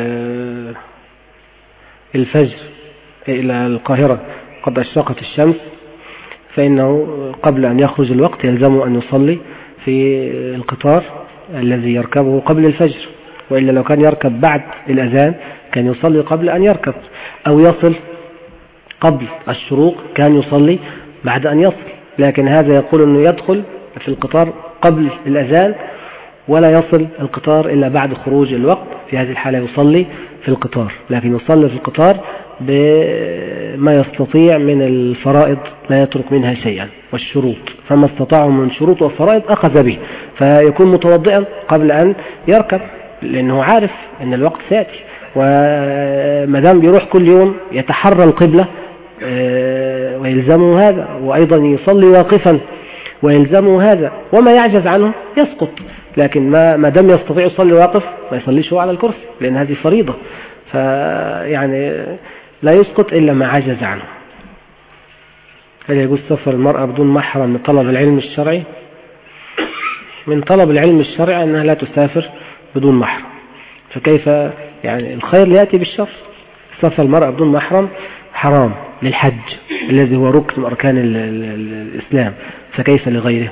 الفجر إلى القاهرة قد أشرقت الشمس فإنه قبل أن يخرج الوقت يلزمه أن يصلي في القطار الذي يركبه قبل الفجر، وإلا لو كان يركب بعد الأذان كان يصلي قبل أن يركب، أو يصل قبل الشروق كان يصلي بعد أن يصل. لكن هذا يقول أنه يدخل في القطار قبل الأذان ولا يصل القطار إلا بعد خروج الوقت، في هذه الحالة يصلي في القطار، لكن يصلي في القطار بما يستطيع من الفرائض لا يترك منها شيئا، والشروط فما استطاعوا من شروط وفرائض أخذ به، فيكون متوضئا قبل أن يركب لأنه عارف أن الوقت سيأتي، ومدام بيروح كل يوم يتحرى القبلة ويلزمه هذا، وأيضا يصلي واقفا ويلزمه هذا، وما يعجز عنه يسقط. لكن ما دام يستطيع يصلي واقف ما يصليش هو على الكرسي لأن هذه فريضة، فيعني لا يسقط إلا ما عجز عنه. هل يجوز سفر المرأة بدون محرم من طلب العلم الشرعي؟ من طلب العلم الشرعي أنها لا تسافر بدون محرم، فكيف يعني الخير يأتي بالشر. سفر المرأة بدون محرم حرام للحج الذي هو ركن من أركان الإسلام، فكيف لغيره؟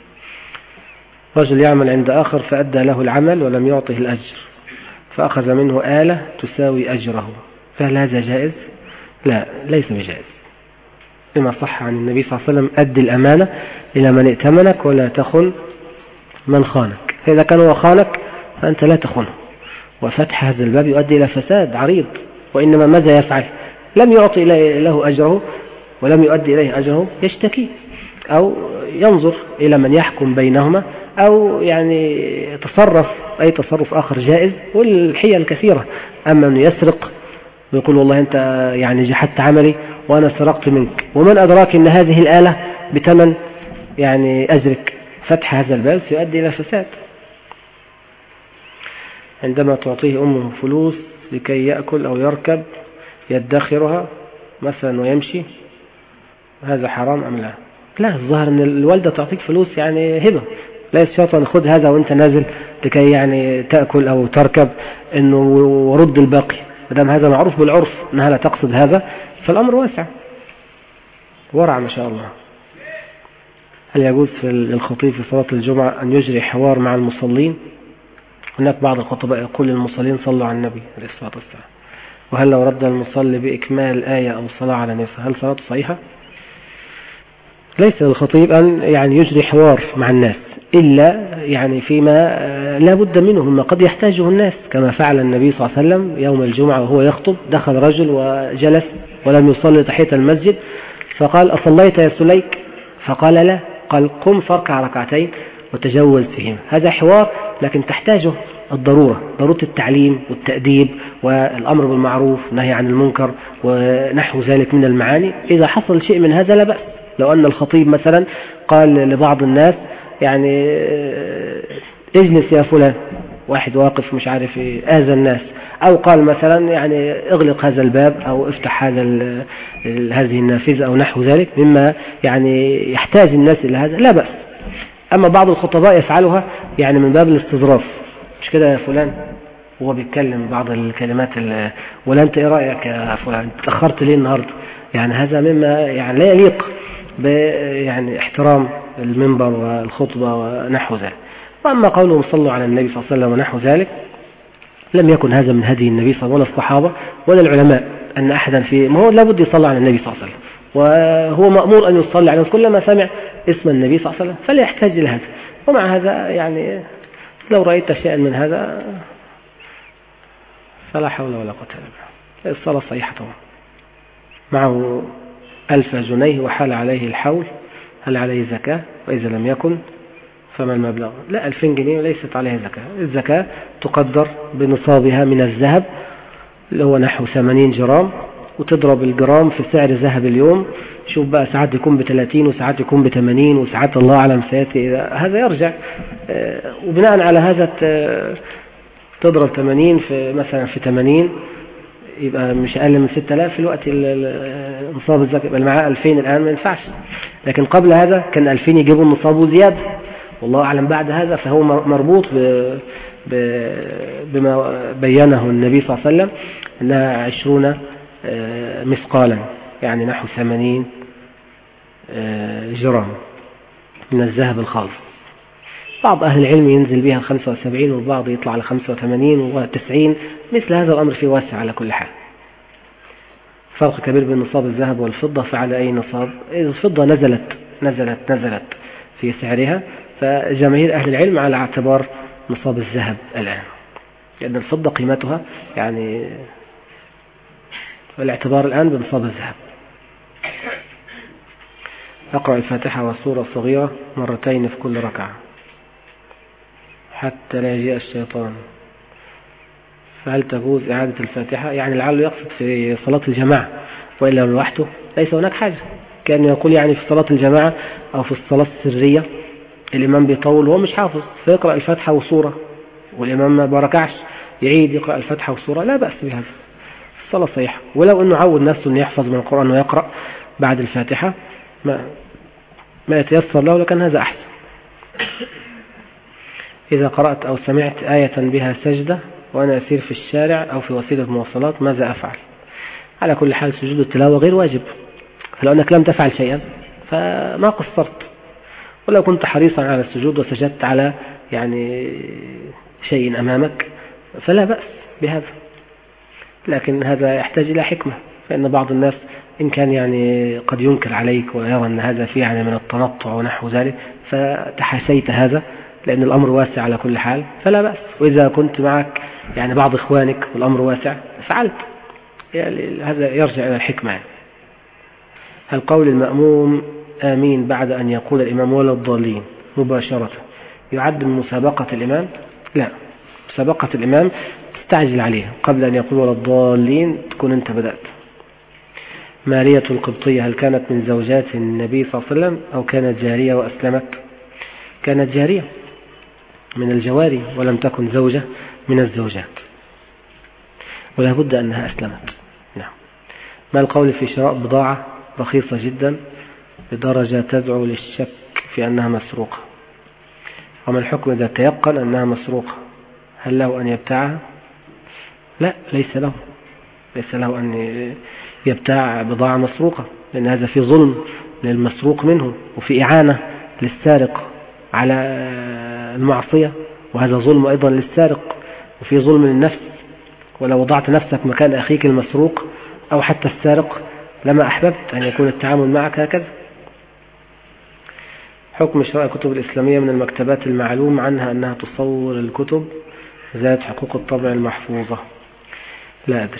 رجل يعمل عند آخر فأدى له العمل ولم يعطه الأجر فأخذ منه آلة تساوي أجره، فهل هذا جائز؟ لا، ليس بجائز، لما صح عن النبي صلى الله عليه وسلم: أدي الأمانة إلى من ائتمنك ولا تخن من خانك. فإذا كان هو خانك فأنت لا تخنه، وفتح هذا الباب يؤدي إلى فساد عريض. وإنما ماذا يفعل؟ لم يعطي له أجره ولم يؤدي إليه أجره، يشتكي أو ينظر إلى من يحكم بينهما، أو يعني يتصرف أي تصرف آخر جائز، والحيل كثيرة. أما أنه يسرق ويقول والله أنت يعني جحدت عملي وأنا سرقت منك، ومن أدراك أن هذه الآلة بثمن يعني أجرك، فتح هذا الباب سيؤدي إلى فساد. عندما تعطيه أمه فلوس لكي يأكل أو يركب يدخرها مثلا ويمشي، هذا حرام أم لا؟ لا، الظاهر أن الوالدة تعطيك فلوس يعني هبة، لا يستطيع أن خذ هذا وأنت نازل لكي يعني تأكل أو تركب إنه ورد الباقي، مدام هذا معروف بالعرف أنها لا تقصد هذا فالأمر واسع ورع ما شاء الله. هل يجوز للخطيب في صلاة الجمعة أن يجري حوار مع المصلين؟ هناك بعض الخطباء يقول للمصلين صلوا على النبي عليه الصلاة والسلام، وهل لو رد المصلي بإكمال آية أو صلاة على نفسه هل صلاته صحيحة؟ ليس للخطيب أن يعني يجري حوار مع الناس إلا يعني فيما لا بد منه، مما قد يحتاجه الناس، كما فعل النبي صلى الله عليه وسلم يوم الجمعة وهو يخطب، دخل رجل وجلس ولم يصلي تحية المسجد فقال: أصليت يا سليك؟ فقال: لا. قال: قم فاركع ركعتين وتجوز فيهم. هذا حوار لكن تحتاجه الضرورة، ضرورة التعليم والتأديب والأمر بالمعروف والنهي عن المنكر ونحو ذلك من المعاني. إذا حصل شيء من هذا لا بأس. لو أن الخطيب مثلا قال لبعض الناس يعني اجلس يا فلان، واحد واقف مش عارف آذى الناس، أو قال مثلا يعني اغلق هذا الباب أو افتح هذه النافذة أو نحو ذلك مما يعني يحتاج الناس إلى هذا، لا بأس. أما بعض الخطباء يفعلها يعني من باب الاستظراف، مش كده يا فلان هو بيتكلم بعض الكلمات ولا أنت إيه رأيك يا فلان تأخرت ليه النهاردة؟ يعني هذا مما يعني لا يليق يعني احترام المنبر والخطبة ونحو ذلك. وأما قولهم صلوا على النبي صلى الله عليه وسلم ونحو ذلك لم يكن هذا من هدي النبي صلى الله عليه وسلم ولا الصحابة ولا العلماء، أن أحدا ما هو لابد يصلى على النبي صلى الله عليه وسلم، وهو مأمور أن يصلي عليه كلما سمع اسم النبي صلى الله عليه وسلم فلا يحتاج إلى هذا. ومع هذا يعني لو رأيت شيئا من هذا فلا حول ولا قوة إلا بالله، الصلاة صحيحة طبعا. معه 1000 جنيه وحال عليه الحول، هل عليه زكاة؟ وإذا لم يكن فما المبلغ؟ لا، 2000 جنيه ليست عليه زكاة. الزكاة تقدر بنصابها من الذهب اللي هو نحو 80 جرام، وتضرب الجرام في سعر ذهب اليوم. شوف بقى، ساعات يكون ب30 وساعات يكون ب80 وساعات الله أعلم سيأتي هذا يرجع، وبناء على هذا تضرب 80 في مثلا في 80 يبقى مش أقل من 6000 في الوقت نصاب الزكاة، يبقى معاه 2000 الآن ما ينفعش. لكن قبل هذا كان 2000 يجيبوا النصاب وزيادة، والله أعلم. بعد هذا فهو مربوط بما بينه النبي صلى الله عليه وسلم أنها 20 مثقالا، يعني نحو 80 جرام من الذهب الخالص. بعض أهل العلم ينزل بها 75 والبعض يطلع على 85 و90. مثل هذا الأمر في واسع على كل حال. فرق كبير بين نصاب الذهب والفضة. فعلى أي نصاب؟ الفضة نزلت في سعرها، فجماهير أهل العلم على اعتبار نصاب الذهب الآن، لأن الفضة قيمتها يعني الاعتبار الآن بنصاب الذهب. أقرأ الفاتحة والسورة الصغيرة مرتين في كل ركعة حتى لا يجيء الشيطان. فهل تجوز إعادة الفاتحة؟ يعني لعله يقصد في صلاة الجماعة، وإلا لوحده ليس هناك حاجة. كان يقول يعني في صلاة الجماعة أو في الصلاة السرية الإمام بيطول وهو مش حافظ، فيقرأ الفاتحة وسورة والإمام ما بركعش، يعيد يقرأ الفاتحة وسورة، لا بأس بهذا، الصلاة صحيحة. ولو أنه عود نفسه أن يحفظ من القرآن ويقرأ بعد الفاتحة ما يتيسر له، لكن هذا أحسن. إذا قرأت أو سمعت آية بها سجدة وأنا أسير في الشارع أو في وسيلة مواصلات ماذا أفعل؟ على كل حال سجود التلاوة غير واجب، فلو أنك لم تفعل شيئا فما قصرت، ولو كنت حريصا على السجود وسجدت على يعني شيء أمامك فلا بأس بهذا، لكن هذا يحتاج إلى حكمة. فإن بعض الناس إن كان يعني قد ينكر عليك ويرى أن هذا فيه يعني من التنطع ونحو ذلك، فتحسيت هذا لأن الأمر واسع على كل حال فلا بأس. وإذا كنت معك يعني بعض إخوانك والأمر واسع فعلت، يعني هذا يرجع إلى الحكمة. هل قول المأموم آمين بعد أن يقول الإمام ولا الضالين مباشرة يعد من مسابقة الإمام؟ لا، مسابقة الإمام تستعجل عليها، قبل أن يقول ولا الضالين تكون أنت بدأت. مارية القبطية هل كانت من زوجات النبي صلى الله عليه وسلم أو كانت جارية وأسلمت؟ كانت جارية من الجواري ولم تكن زوجة من الزوجات، ولا بد أنها أسلمت. نعم. ما القول في شراء بضاعة رخيصة جدا بدرجة تدعو للشك في أنها مسروقة؟ وما الحكم إذا تيقن أنها مسروقة؟ هل له أن يبتاعها؟ لا، ليس له أن يبتاع بضاعة مسروقة، لأن هذا في ظلم للمسروق منه، وفي إعانة للسارق على المعصية، وهذا ظلم أيضا للسارق، وفي ظلم للنفس. ولو وضعت نفسك مكان أخيك المسروق أو حتى السارق لما أحببت أن يكون التعامل معك هكذا. حكم شراء الكتب الإسلامية من المكتبات المعلوم عنها أنها تصور الكتب ذات حقوق الطبع المحفوظة؟ لا أدري.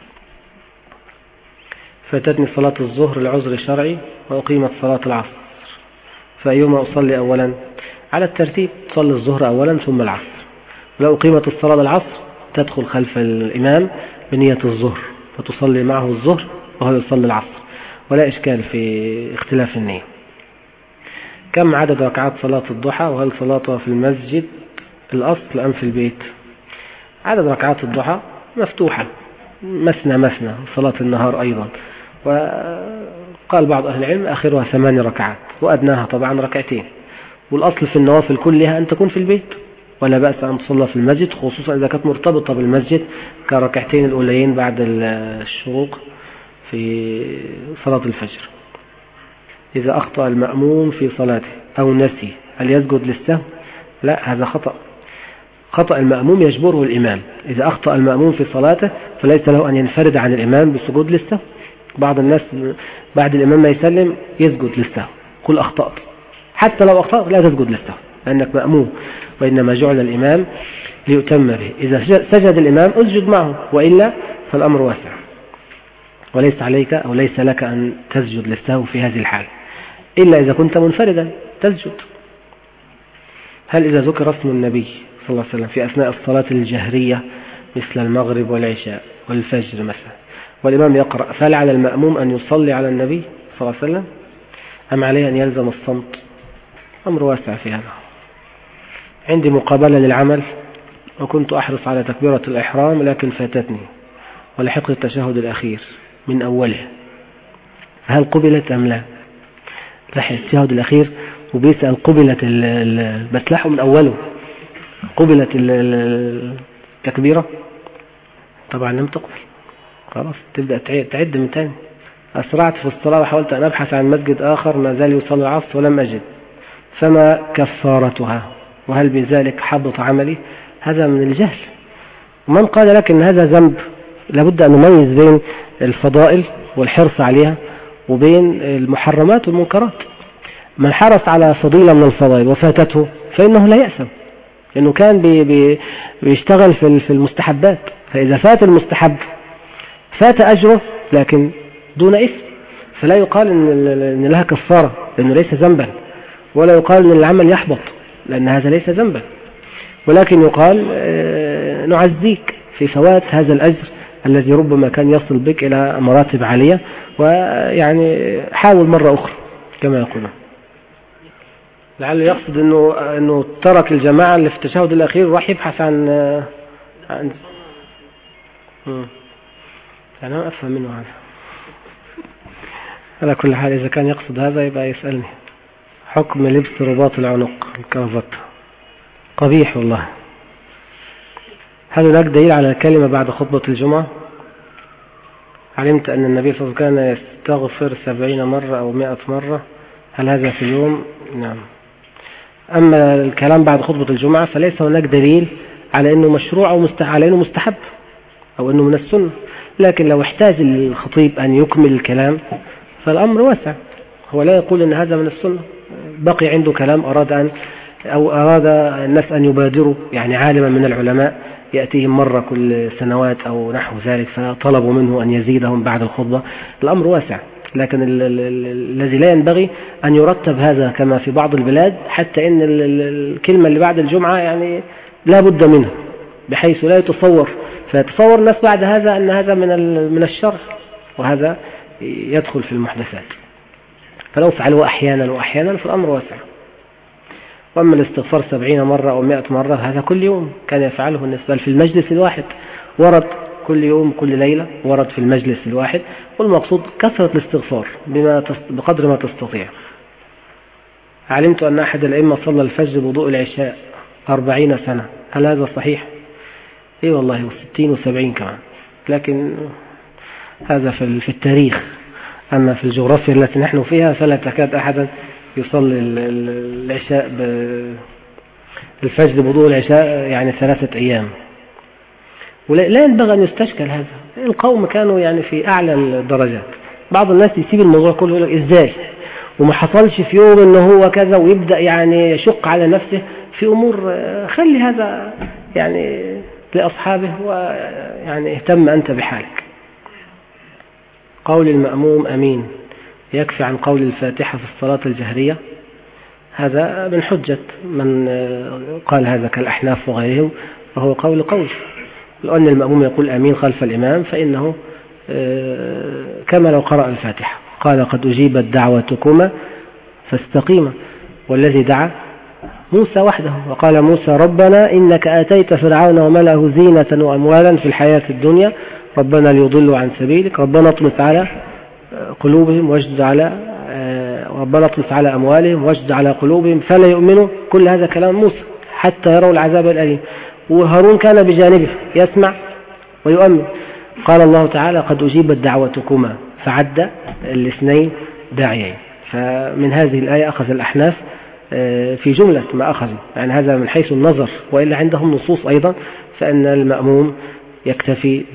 فاتتني صلاة الظهر لعذر شرعي وأقيمت صلاة العصر، فأيهما أصلي أولا؟ على الترتيب، تصلي الظهر أولا ثم العصر. لو أقيمت الصلاة العصر تدخل خلف الإمام بنية الظهر فتصلي معه الظهر وهو يصلي العصر، ولا إشكال في اختلاف النية. كم عدد ركعات صلاة الضحى؟ وهل صلاتها في المسجد الأصل أم في البيت؟ عدد ركعات الضحى مفتوحة، مثنى صلاة النهار أيضا، وقال بعض أهل العلم آخرها 8 ركعات وأدناها طبعا 2. والأصل في النوافل كلها أن تكون في البيت، ولا بأس أن تصلى في المسجد، خصوصا إذا كانت مرتبطة بالمسجد كركعتين الأوليين بعد الشروق في صلاة الفجر. إذا أخطأ المأموم في صلاته أو نسي هل يسجد للسهو؟ لا، هذا خطأ المأموم يجبره الإمام. إذا أخطأ المأموم في صلاته فليس له أن ينفرد عن الإمام بالسجود للسهو. بعض الناس بعد الإمام ما يسلم يسجد للسهو، قل أخطأت، حتى لو أخطأت لا تسجد للسهو لأنك مأموم، وإنما جعل الإمام ليؤتم به. إذا سجد الإمام اسجد معه، وإلا فالأمر واسع، وليس عليك أو ليس لك أن تسجد للسهو في هذه الحال، إلا إذا كنت منفردا تسجد. هل إذا ذكر اسم النبي صلى الله عليه وسلم في أثناء الصلاة الجهرية مثل المغرب والعشاء والفجر مثلا والإمام يقرأ، فهل على المأموم أن يصلي على النبي صلى الله عليه وسلم أم عليه أن يلزم الصمت؟ أمر واسع في هذا. عندي مقابلة للعمل وكنت أحرص على تكبيرة الإحرام لكن فاتتني، ولحق التشهد الأخير من أوله، هل قبلت أم لا؟ لحق التشهد الأخير وبيسأل قبلت بس لحقه من أوله، قبلت التكبيرة؟ طبعا لم تقبل، خلاص تبدأ تعد من تاني. أسرعت في الصلاة وحاولت أن أبحث عن مسجد آخر ما زال يصلي العصر ولم أجد، فما كفارتها؟ وهل بذلك حبط عملي؟ هذا من الجهل. ومن قال لك أن هذا ذنب، لابد أن نميز بين الفضائل والحرص عليها وبين المحرمات والمنكرات. من حرص على فضيلة من الفضائل وفاتته فإنه لا يأثم، لأنه كان بيشتغل في المستحبات، فإذا فات المستحب فات أجره لكن دون إثم، فلا يقال إن لها كفارة لأنه ليس ذنبا، ولا يقال إن العمل يحبط لأن هذا ليس ذنبا، ولكن يقال نعزيك في فوات هذا الأجر الذي ربما كان يصل بك إلى مراتب عالية، ويعني حاول مرة أخرى كما يقولون. لعله يقصد إنه ترك الجماعة اللي في التشهد الأخير وراح يبحث عن يعني أنا أفهم منه هذا. على كل حال إذا كان يقصد هذا يبقى يسألني. حكم لبس رباط العنق الكرافات قبيح والله. هل هناك دليل على الكلمة بعد خطبة الجمعة؟ علمت أن النبي صلى الله عليه وسلم كان يستغفر 70 مرة أو 100 مرة، هل هذا في اليوم؟ نعم. أما الكلام بعد خطبة الجمعة فليس هناك دليل على أنه مشروع أو على أنه مستحب أو أنه من السنة، لكن لو احتاج الخطيب أن يكمل الكلام فالأمر واسع، هو لا يقول أن هذا من السنة، بقي عنده كلام أراد الناس أن يبادروا، يعني عالما من العلماء يأتيهم مرة كل سنوات أو نحو ذلك فطلبوا منه أن يزيدهم بعد الخطبة، الأمر واسع، لكن الذي لا ينبغي أن يرتب هذا كما في بعض البلاد، حتى إن الكلمة اللي بعد الجمعة يعني لا بد منها، بحيث لا فيتصور الناس بعد هذا أن هذا من الشر، وهذا يدخل في المحدثات. فلو فعلوا أحيانا وأحيانا فالأمر واسع. وأما الاستغفار 70 مرة أو 100 مرة هذا كل يوم كان يفعله الناس، بل في المجلس الواحد ورد كل يوم كل ليلة ورد في المجلس الواحد، والمقصود كثرة الاستغفار بقدر ما تستطيع. علمت أن أحد الأئمة صلى الفجر بوضوء العشاء 40 سنة، هل هذا صحيح؟ إيه والله، 60 و70 كمان، لكن هذا في التاريخ، أما في الجغرافيا التي نحن فيها فلا تكاد أحدا يصلي العشاء الفجر بوضوء العشاء يعني 3 أيام، ولا ينبغي أن يستشكل هذا. القوم كانوا يعني في أعلى الدرجات، بعض الناس يسيب الموضوع كله يقول لك إزاي وما حصلش في يوم إنه هو كذا، ويبدأ يعني يشق على نفسه في أمور. خلي هذا يعني لأصحابه، ويعني اهتم أنت بحالك. قول المأموم أمين يكفي عن قول الفاتحة في الصلاة الجهرية؟ هذا من حجة من قال هذا كالأحناف وغيرهم، وهو قول قوي، لأن المأموم يقول أمين خلف الإمام فإنه كما لو قرأ الفاتحة. قال قد أجيبت دعوتكما فاستقيما، والذي دعا موسى وحده، وقال موسى ربنا إنك آتيت فرعون وملأه زينة وأموالا في الحياة الدنيا ربنا ليضلوا عن سبيلك ربنا اطمس على قلوبهم واشدد على ربنا اطمس على أموالهم واشدد على قلوبهم فلا يؤمنوا. كل هذا كلام موسى حتى يروا العذاب الأليم، وهارون كان بجانبه يسمع ويؤمن. قال الله تعالى قد أجيبت دعوتكما، فعد الاثنين داعيين. فمن هذه الآية أخذ الأحناف في جملة ما أخذوا، يعني هذا من حيث النظر، وإلا عندهم نصوص أيضا فإن المأموم يكتفي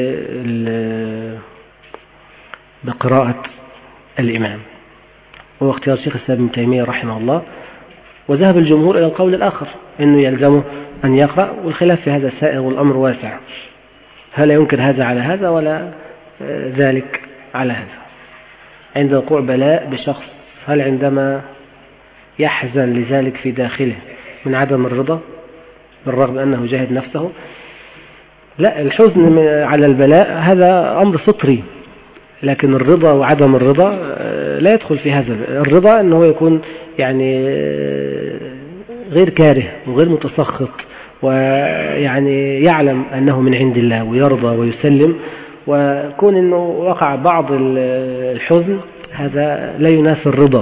بقراءة الإمام، وهو اختيار شيخ الإسلام ابن تيمية رحمه الله. وذهب الجمهور إلى القول الآخر أنه يلزمه أن يقرأ، والخلاف في هذا سائر والأمر واسع، هل ينكر هذا على هذا ولا ذلك على هذا. عند وقوع بلاء بشخص، هل عندما يحزن لذلك في داخله من عدم الرضا بالرغم أنه جاهد نفسه؟ لا، الحزن على البلاء هذا أمر فطري، لكن الرضا وعدم الرضا لا يدخل في هذا. الرضا أنه يكون يعني غير كاره وغير متسخط، ويعني يعلم أنه من عند الله ويرضى ويسلم، وكون أنه وقع بعض الحزن هذا لا ينافي الرضا.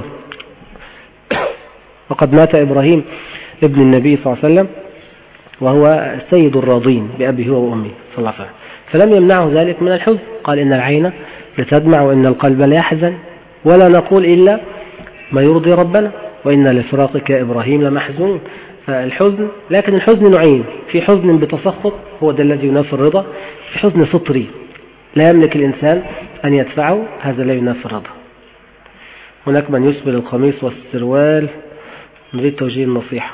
وقد مات إبراهيم ابن النبي صلى الله عليه وسلم وهو سيد الراضين بأبيه وأمه صلى الله عليه وسلم، فلم يمنعه ذلك من الحزن. قال إن العين لتدمع وإن القلب ليحزن ولا نقول إلا ما يرضي ربنا وإن لفراقك إبراهيم لمحزون. فالحزن، لكن الحزن نوعين، في حزن بتسخط هو ده الذي ينافي الرضا، في حزن فطري لا يملك الإنسان أن يدفعه، هذا لا ينافي الرضا. هناك من يسبل القميص والسروال. نريد توجيه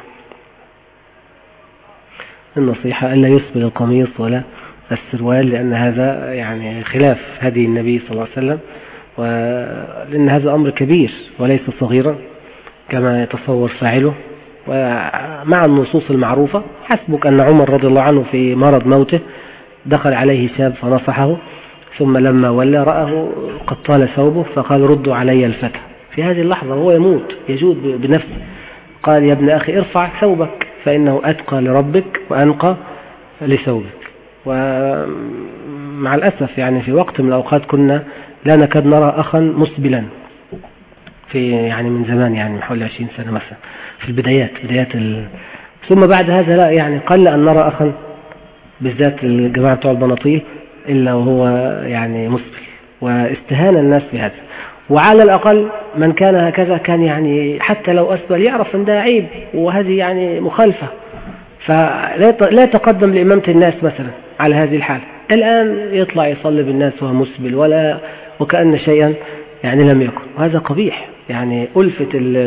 النصيحة ألا يسبل القميص ولا السروال، لأن هذا يعني خلاف هدي النبي صلى الله عليه وسلم، ولأن هذا أمر كبير وليس صغيرا كما يتصور فاعله. ومع النصوص المعروفة حسبك أن عمر رضي الله عنه في مرض موته دخل عليه شاب فنصحه، ثم لما ولى رأه قد طال ثوبه فقال ردوا علي الفتى. في هذه اللحظة وهو يموت يجود بنفسه، قال يا ابن أخي ارفع ثوبك فإنه أتقى لربك وأنقى لثوبك. ومع الأسف يعني في وقت من الأوقات كنا لا نكاد نرى أخا مسبلا، في يعني من زمان، يعني حوالي 20 سنة مثلا، في البدايات ثم بعد هذا لا، يعني قل أن نرى أخا بالذات الجماعة بتوع البناطيل إلا وهو يعني مسبل، واستهان الناس بهذا. وعلى الأقل من كان هكذا كان يعني حتى لو أسبل يعرف أن ده عيب وهذه يعني مخالفة، فلا تقدم لإمامة الناس مثلا على هذه الحال. الآن يطلع يصلي بالناس وهو مسبل وكأن شيئا يعني لم يكن، وهذا قبيح. يعني ألفت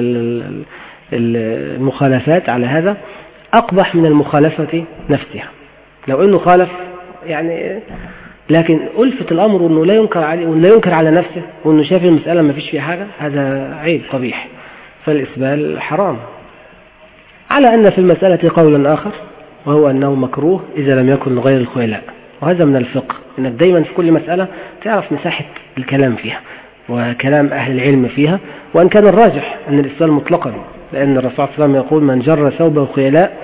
المخالفات على هذا أقبح من المخالفة نفسها. لو أنه خالف يعني، لكن ألفت الأمر أنه لا ينكر عليه ولا ينكر على نفسه وأنه شاف المسألة ما فيش فيها حاجة، هذا عيب قبيح. فالإسبال حرام، على أن في المسألة قولا آخر وهو أنه مكروه إذا لم يكن غير الخيلاء. وهذا من الفقه، أنك دايما في كل مسألة تعرف مساحة الكلام فيها وكلام أهل العلم فيها، وأن كان الراجح أن الإسبال مطلقا، لأن الرسول صلى الله عليه وسلم يقول من جر ثوبه خيلاء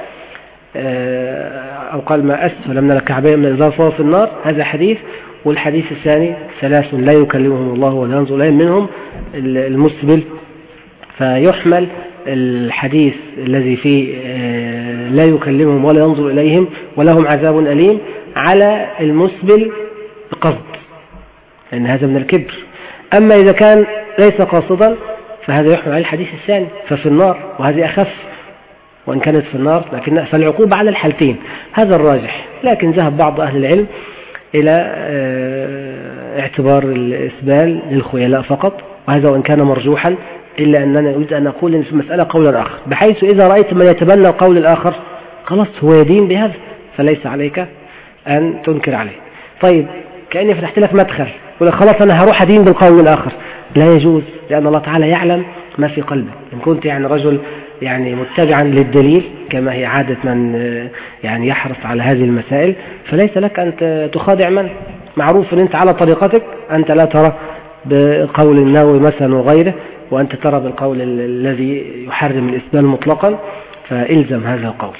أو قال ما أسفل من الكعبين من الإزار فهو في النار، هذا حديث. والحديث الثاني ثلاث لا يكلمهم الله ولا ينظر إليهم منهم المسبل، فيحمل الحديث الذي فيه لا يكلمهم ولا ينظر إليهم ولهم عذاب أليم على المسبل بقصد، لأن هذا من الكبر. أما إذا كان ليس قاصدا فهذا يحمل على الحديث الثاني ففي النار، وهذه أخف وإن كانت في النار، لكن فالعقوبة على الحالتين، هذا الراجح. لكن ذهب بعض أهل العلم إلى اعتبار الإسبال للخيلاء فقط، وهذا وإن كان مرجوحا، إلا أننا أريد أن أقول إن في المسألة قولا آخر، بحيث إذا رأيت من يتبنى القول الآخر خلاص هو يدين بهذا، فليس عليك أن تنكر عليه. طيب كأني فتحت لك مدخل ولا خلاص أنا هروح أدين بالقول الآخر، لا يجوز، لأن الله تعالى يعلم ما في قلبك. إن كنت يعني رجل يعني متبعا للدليل كما هي عادة من يعني يحرص على هذه المسائل، فليس لك أن تخادع من معروف أن أنت على طريقتك، أنت لا ترى بقول النووي مثلا وغيره، وأنت ترى بالقول الذي يحرم الإسبال مطلقا، فإلزم هذا القول.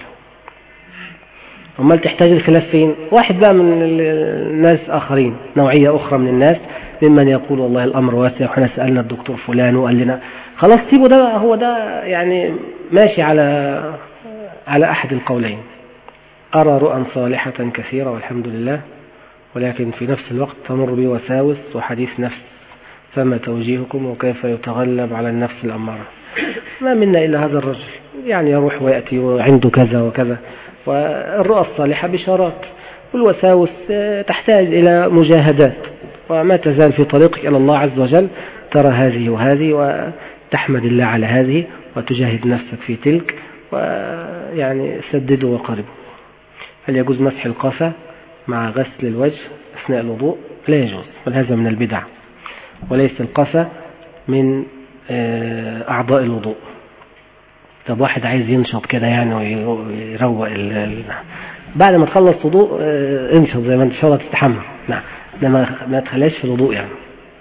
أمال تحتاج الخلاف فين؟ واحد بقى من الناس آخرين، نوعية أخرى من الناس ممن يقول والله الأمر واسع وإحنا سألنا الدكتور فلان وقال لنا خلاص سيبه، ده هو ده يعني ماشي على أحد القولين. أرى رؤى صالحة كثيرة والحمد لله، ولكن في نفس الوقت تمر بي وساوس وحديث نفس، فما توجيهكم وكيف يتغلب على النفس الأمارة؟ ما منا إلا هذا الرجل، يعني يروح ويأتي وعنده كذا وكذا، والرؤى الصالحة بشارات، والوساوس تحتاج إلى مجاهدات، وما تزال في طريقك إلى الله عز وجل ترى هذه وهذه وتحمد الله على هذه وتجاهد نفسك في تلك، ويعني سددوا وقربوا. هل يجوز مسح القفا مع غسل الوجه أثناء الوضوء؟ لا يجوز، بل هذا من البدع، وليس القفا من أعضاء الوضوء. طب واحد عايز ينشط كده يعني ويروق بعد ما تخلص وضوء انشط زي ما انت شاء الله تستحمل، نعم، ما تخليش في الوضوء يعني.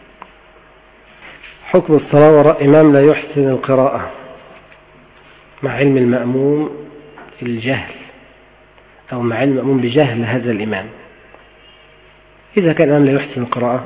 حكم الصلاة وراء إمام لا يحسن القراءة مع علم المأموم الجهل، أو مع علم المأموم بجهل هذا الإمام. إذا كان الإمام لا يحسن القراءة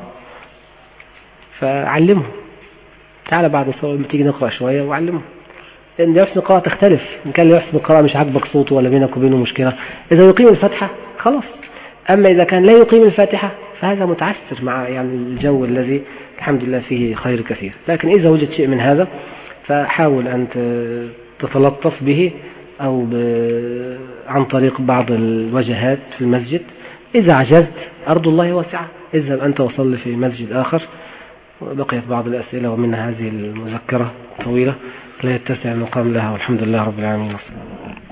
فعلمه، تعال بعد الصلاة لما تيجي نقرأ شوية وعلمه، لأن يحسن القراءة تختلف. إن كان لا يحسن القراءة مش عاجبك صوته ولا بينك وبينه مشكلة، إذا يقيم الفاتحة خلاص. أما إذا كان لا يقيم الفاتحة فهذا متعسر مع يعني الجو الذي الحمد لله فيه خير كثير. لكن إذا وجد شيء من هذا فحاول أن تتلطف به أو عن طريق بعض الوجهات في المسجد. إذا عجزت أرض الله واسعة، اذهب أنت وصل في مسجد آخر. وبقيت بعض الأسئلة ومنها هذه المذكرة طويلة لا يتسع المقام لها، والحمد لله رب العالمين.